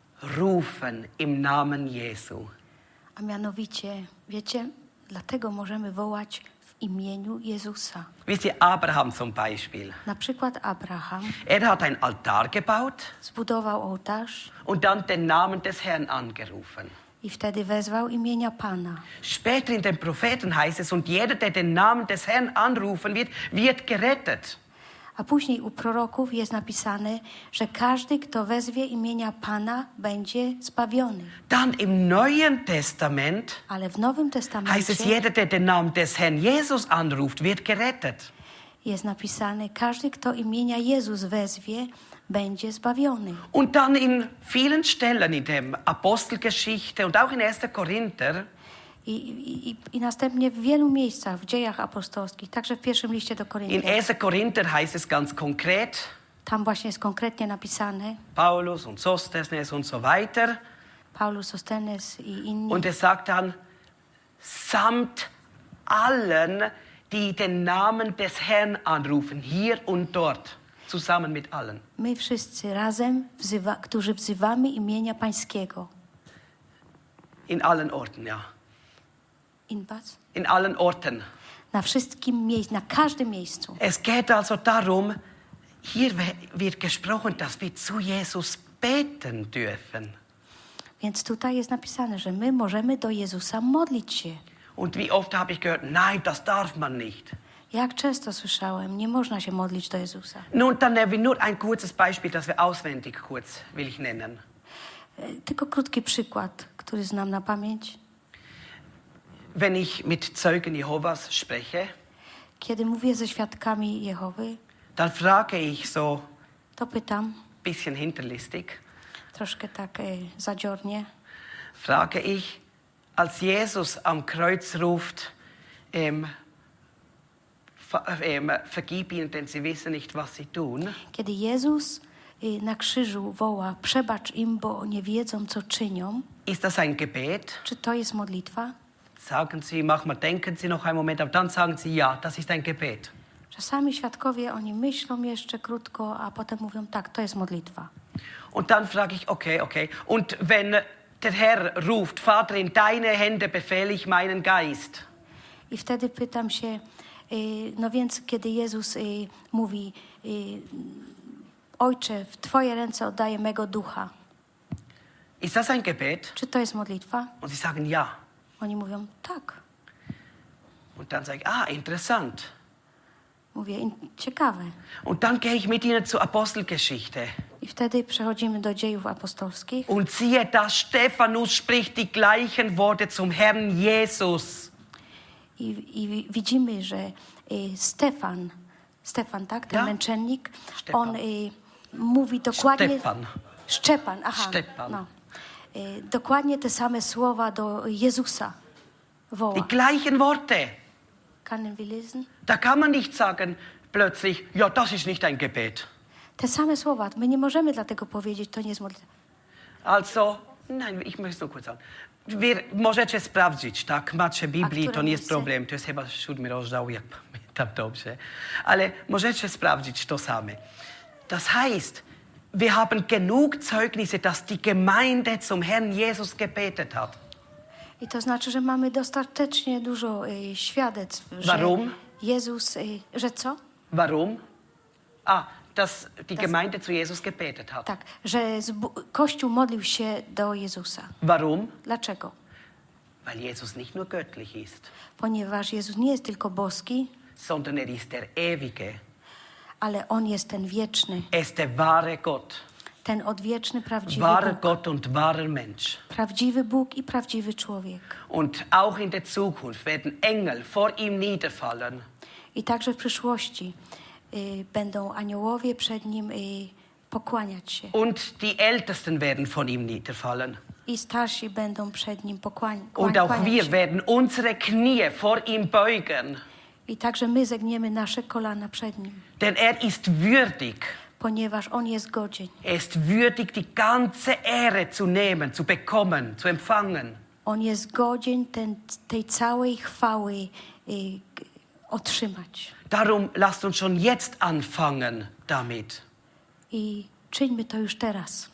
S1: rufen im Namen Jesu.
S2: A mianowicie, wiecie, dlatego możemy wołać w imieniu Jezusa.
S1: Wisst ihr, Abraham zum Beispiel.
S2: Na przykład Abraham
S1: Er hat ein Altar gebaut
S2: zbudował ołtarz
S1: und dann den Namen des Herrn angerufen.
S2: i wtedy wezwał imienia Pana.
S1: Später in den Propheten heißt es, und jeder, der den Namen des Herrn anrufen wird, wird gerettet.
S2: A później u proroków jest napisane, że każdy, kto wezwie imienia Pana, będzie zbawiony.
S1: Dann im Neuen Testament
S2: Ale w Nowym
S1: heißt es,
S2: Testamencie
S1: jeder, der den Namen des Herrn Jesus anruft, wird gerettet.
S2: jest napisane, każdy, kto imienia Jezus wezwie, będzie zbawiony.
S1: Und dann in vielen Stellen in der Apostelgeschichte und auch in erster Korinther
S2: I, i, i, I następnie w wielu miejscach w dziejach apostolskich, także w pierwszym liście do
S1: In
S2: Koryntian,
S1: erster Korinther heißt es ganz konkret,
S2: tam właśnie jest konkretnie napisane,
S1: Paulus und Sosthenes und so weiter.
S2: Paulus, Sostenes i inni,
S1: Und er sagt dann, samt allen, die den Namen des Herrn anrufen, hier und dort, zusammen mit allen.
S2: my wszyscy razem, wzywa, którzy wzywamy imienia Pańskiego.
S1: In allen Orten, ja.
S2: In was?
S1: In allen Orten.
S2: Na wszystkim miejscu, na każdym miejscu.
S1: Es geht also darum, hier wird gesprochen, dass wir zu Jesus beten dürfen.
S2: Więc tutaj jest napisane, że my możemy do Jezusa modlić się.
S1: Und wie oft habe ich gehört, nein, das darf man nicht.
S2: Jak często słyszałem, nie można się modlić do Jezusa.
S1: Nun, dann nehmen wir nur ein kurzes Beispiel, das wir auswendig kurz will ich nennen.
S2: E, Tylko krótki przykład, który znam na pamięć.
S1: Wenn ich mit Zeugen Jehovas spreche,
S2: Kiedy mówię ze świadkami Jehowy,
S1: dann frage ich so
S2: to pytam,
S1: ein bisschen hinterlistig,
S2: troszkę tak e, zadziornie,
S1: frage ich, als Jesus am Kreuz ruft, ähm, ver, ähm, vergib ihnen, denn sie wissen nicht, was sie tun.
S2: kiedy Jezus e, na krzyżu woła, przebacz im, bo nie wiedzą, co czynią,
S1: Ist das ein Gebet?
S2: czy to jest modlitwa?
S1: Sagen Sie, manchmal denken Sie noch einen Moment, aber dann sagen Sie, ja, das ist ein Gebet.
S2: Czasami świadkowie, oni myślą jeszcze krótko, a potem mówią, tak, to jest modlitwa.
S1: Und dann frage ich, okay, okay. Und wenn der Herr ruft, Vater, in deine Hände befehle ich meinen Geist.
S2: I wtedy pytam się, y, no więc kiedy Jezus y, mówi, y, Ojcze, w Twoje ręce oddaję mego ducha,
S1: Ist das ein Gebet?
S2: czy to jest modlitwa?
S1: Und sie sagen ja.
S2: Oni mówią, tak.
S1: Und dann sage ich, ah, interessant.
S2: Mówię, in- ciekawe.
S1: Und dann gehe ich mit ihnen zur Apostelgeschichte.
S2: I wtedy przechodzimy do dziejów apostolskich.
S1: Und siehe, da Stephanus spricht die gleichen Worte zum Herrn Jesus.
S2: I, i widzimy, że y, Stefan, Stefan, tak, ten
S1: Ja.
S2: męczennik,
S1: Szczepan.
S2: on y, mówi dokładnie...
S1: Szczepan.
S2: Szczepan, aha.
S1: Szczepan.
S2: No. Y, dokładnie te same słowa do Jezusa woła.
S1: Die gleichen Worte.
S2: Können wir lesen?
S1: Da kann man nicht sagen plötzlich, ja, das ist nicht ein Gebet.
S2: Te same słowa. My nie możemy dlatego powiedzieć, to nie jest modlitwa.
S1: Also, nein, ich möchte es nur kurz sagen. Wir, możecie sprawdzić, tak? Macie Biblii, to nie jest
S2: miejsce?
S1: problem. To jest chyba siódmy rozdział, jak pamiętam dobrze. Ale możecie sprawdzić to same. Das heißt, wir haben genug Zeugnisse, dass die Gemeinde zum Herrn Jesus gebetet hat.
S2: I to znaczy, że mamy dostatecznie dużo y, świadectw, że
S1: Warum?
S2: Jezus, y, że co?
S1: Warum? Ah, dass die Gemeinde zu Jesus gebetet hat.
S2: Tak, że zbu- Kościół modlił się do Jezusa.
S1: Warum?
S2: Dlaczego?
S1: Weil Jesus nicht nur göttlich ist,
S2: Ponieważ Jezus nie jest tylko boski,
S1: sondern er ist der Ewige.
S2: ale On jest ten wieczny,
S1: Er ist der wahre Gott.
S2: ten odwieczny, prawdziwy
S1: Wahrer
S2: Bóg.
S1: Gott und wahrer Mensch.
S2: Prawdziwy Bóg i prawdziwy człowiek.
S1: Und auch in der Zukunft werden Engel vor ihm niederfallen.
S2: I także w przyszłości y, będą aniołowie przed Nim y, pokłaniać się.
S1: Und die Ältesten werden von ihm niederfallen.
S2: I starsi będą przed Nim pokłaniać
S1: Und auch
S2: kłaniać
S1: wir
S2: się.
S1: werden unsere Knie vor ihm beugen.
S2: I także my zegniemy nasze kolana przed Nim.
S1: Denn er ist würdig.
S2: Ponieważ On jest godzien.
S1: Er ist würdig, die ganze Ehre zu nehmen, zu bekommen, zu empfangen.
S2: On jest godzien ten, tej całej chwały y, g- otrzymać.
S1: Darum lasst uns schon jetzt anfangen damit.
S2: I czyńmy to już teraz.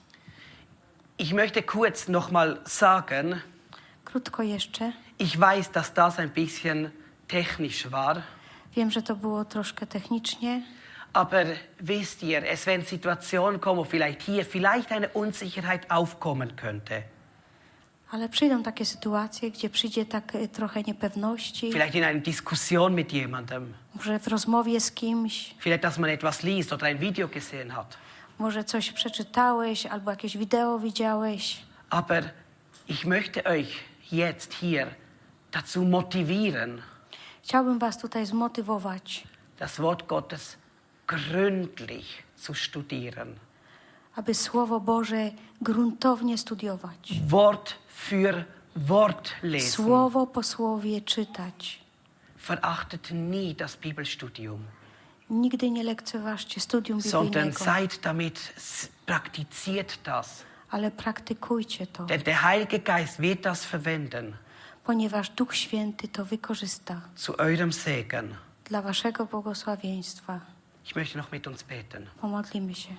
S1: Ich möchte kurz noch mal sagen,
S2: Krótko jeszcze.
S1: ich weiß, dass das ein bisschen technisch war,
S2: Wiem, że to było troszkę technicznie,
S1: aber wisst ihr, es werden Situationen kommen, wo vielleicht hier vielleicht eine Unsicherheit aufkommen könnte.
S2: ale przyjdą takie sytuacje, gdzie przyjdzie tak y, trochę niepewności,
S1: Vielleicht in einer Diskussion mit jemandem.
S2: może w rozmowie z kimś,
S1: Vielleicht, dass man etwas liest oder ein Video gesehen hat.
S2: może coś przeczytałeś albo jakieś wideo widziałeś.
S1: Aber ich möchte euch jetzt hier dazu motivieren,
S2: Chciałbym was tutaj zmotywować,
S1: das Wort Gottes gründlich zu studieren.
S2: aby Słowo Boże gruntownie studiować.
S1: Wort für Wort lesen.
S2: Słowo po słowie czytać.
S1: Verachtet nie das Bibelstudium,
S2: Nigdy nie lekceważcie studium
S1: sondern
S2: biblijnego,
S1: seid damit, s- praktiziert das.
S2: ale praktykujcie to,
S1: Denn der Heilige Geist wird das verwenden
S2: ponieważ Duch Święty to wykorzysta
S1: zu eurem Segen.
S2: dla waszego błogosławieństwa.
S1: Ich möchte noch mit uns beten.
S2: Pomodlimy się.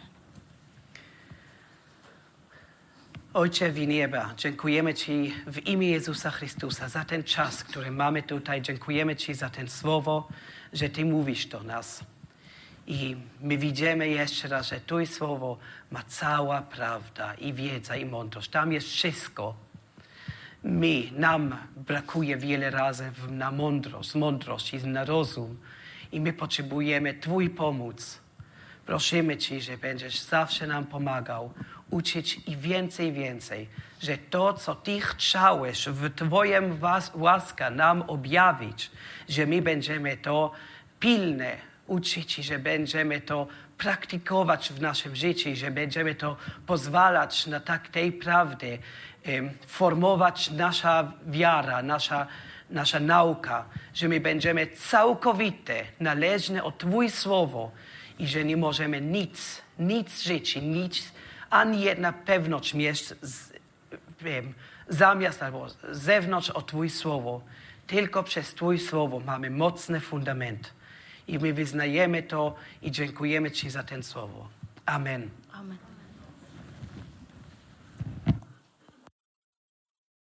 S1: Ojcze w nieba, dziękujemy Ci w imię Jezusa Chrystusa za ten czas, który mamy tutaj. Dziękujemy Ci za ten słowo, że Ty mówisz do nas. I my widzimy jeszcze raz, że Twoje słowo ma cała prawda i wiedza i mądrość. Tam jest wszystko. my, nam brakuje wiele razy na mądrość, mądrość i na rozum i my potrzebujemy Twój pomoc. Prosimy Cię, że będziesz zawsze nam pomagał, uczyć i więcej, i więcej, że to, co Ty chciałeś w Twoim łaska nam objawić, że my będziemy to pilne uczyć i że będziemy to praktykować w naszym życiu i że będziemy to pozwalać na tak tej prawdy, um, formować nasza wiara, nasza, nasza nauka, że my będziemy całkowite należne od Twoje słowo i że nie możemy nic, nic żyć, nic, ani jedna pewność mieć z, wiem, zamiast albo z zewnątrz od Twoje słowo. Tylko przez Twoje słowo mamy mocny fundament. I my wyznajemy to i dziękujemy Ci za ten słowo. Amen.
S2: Amen.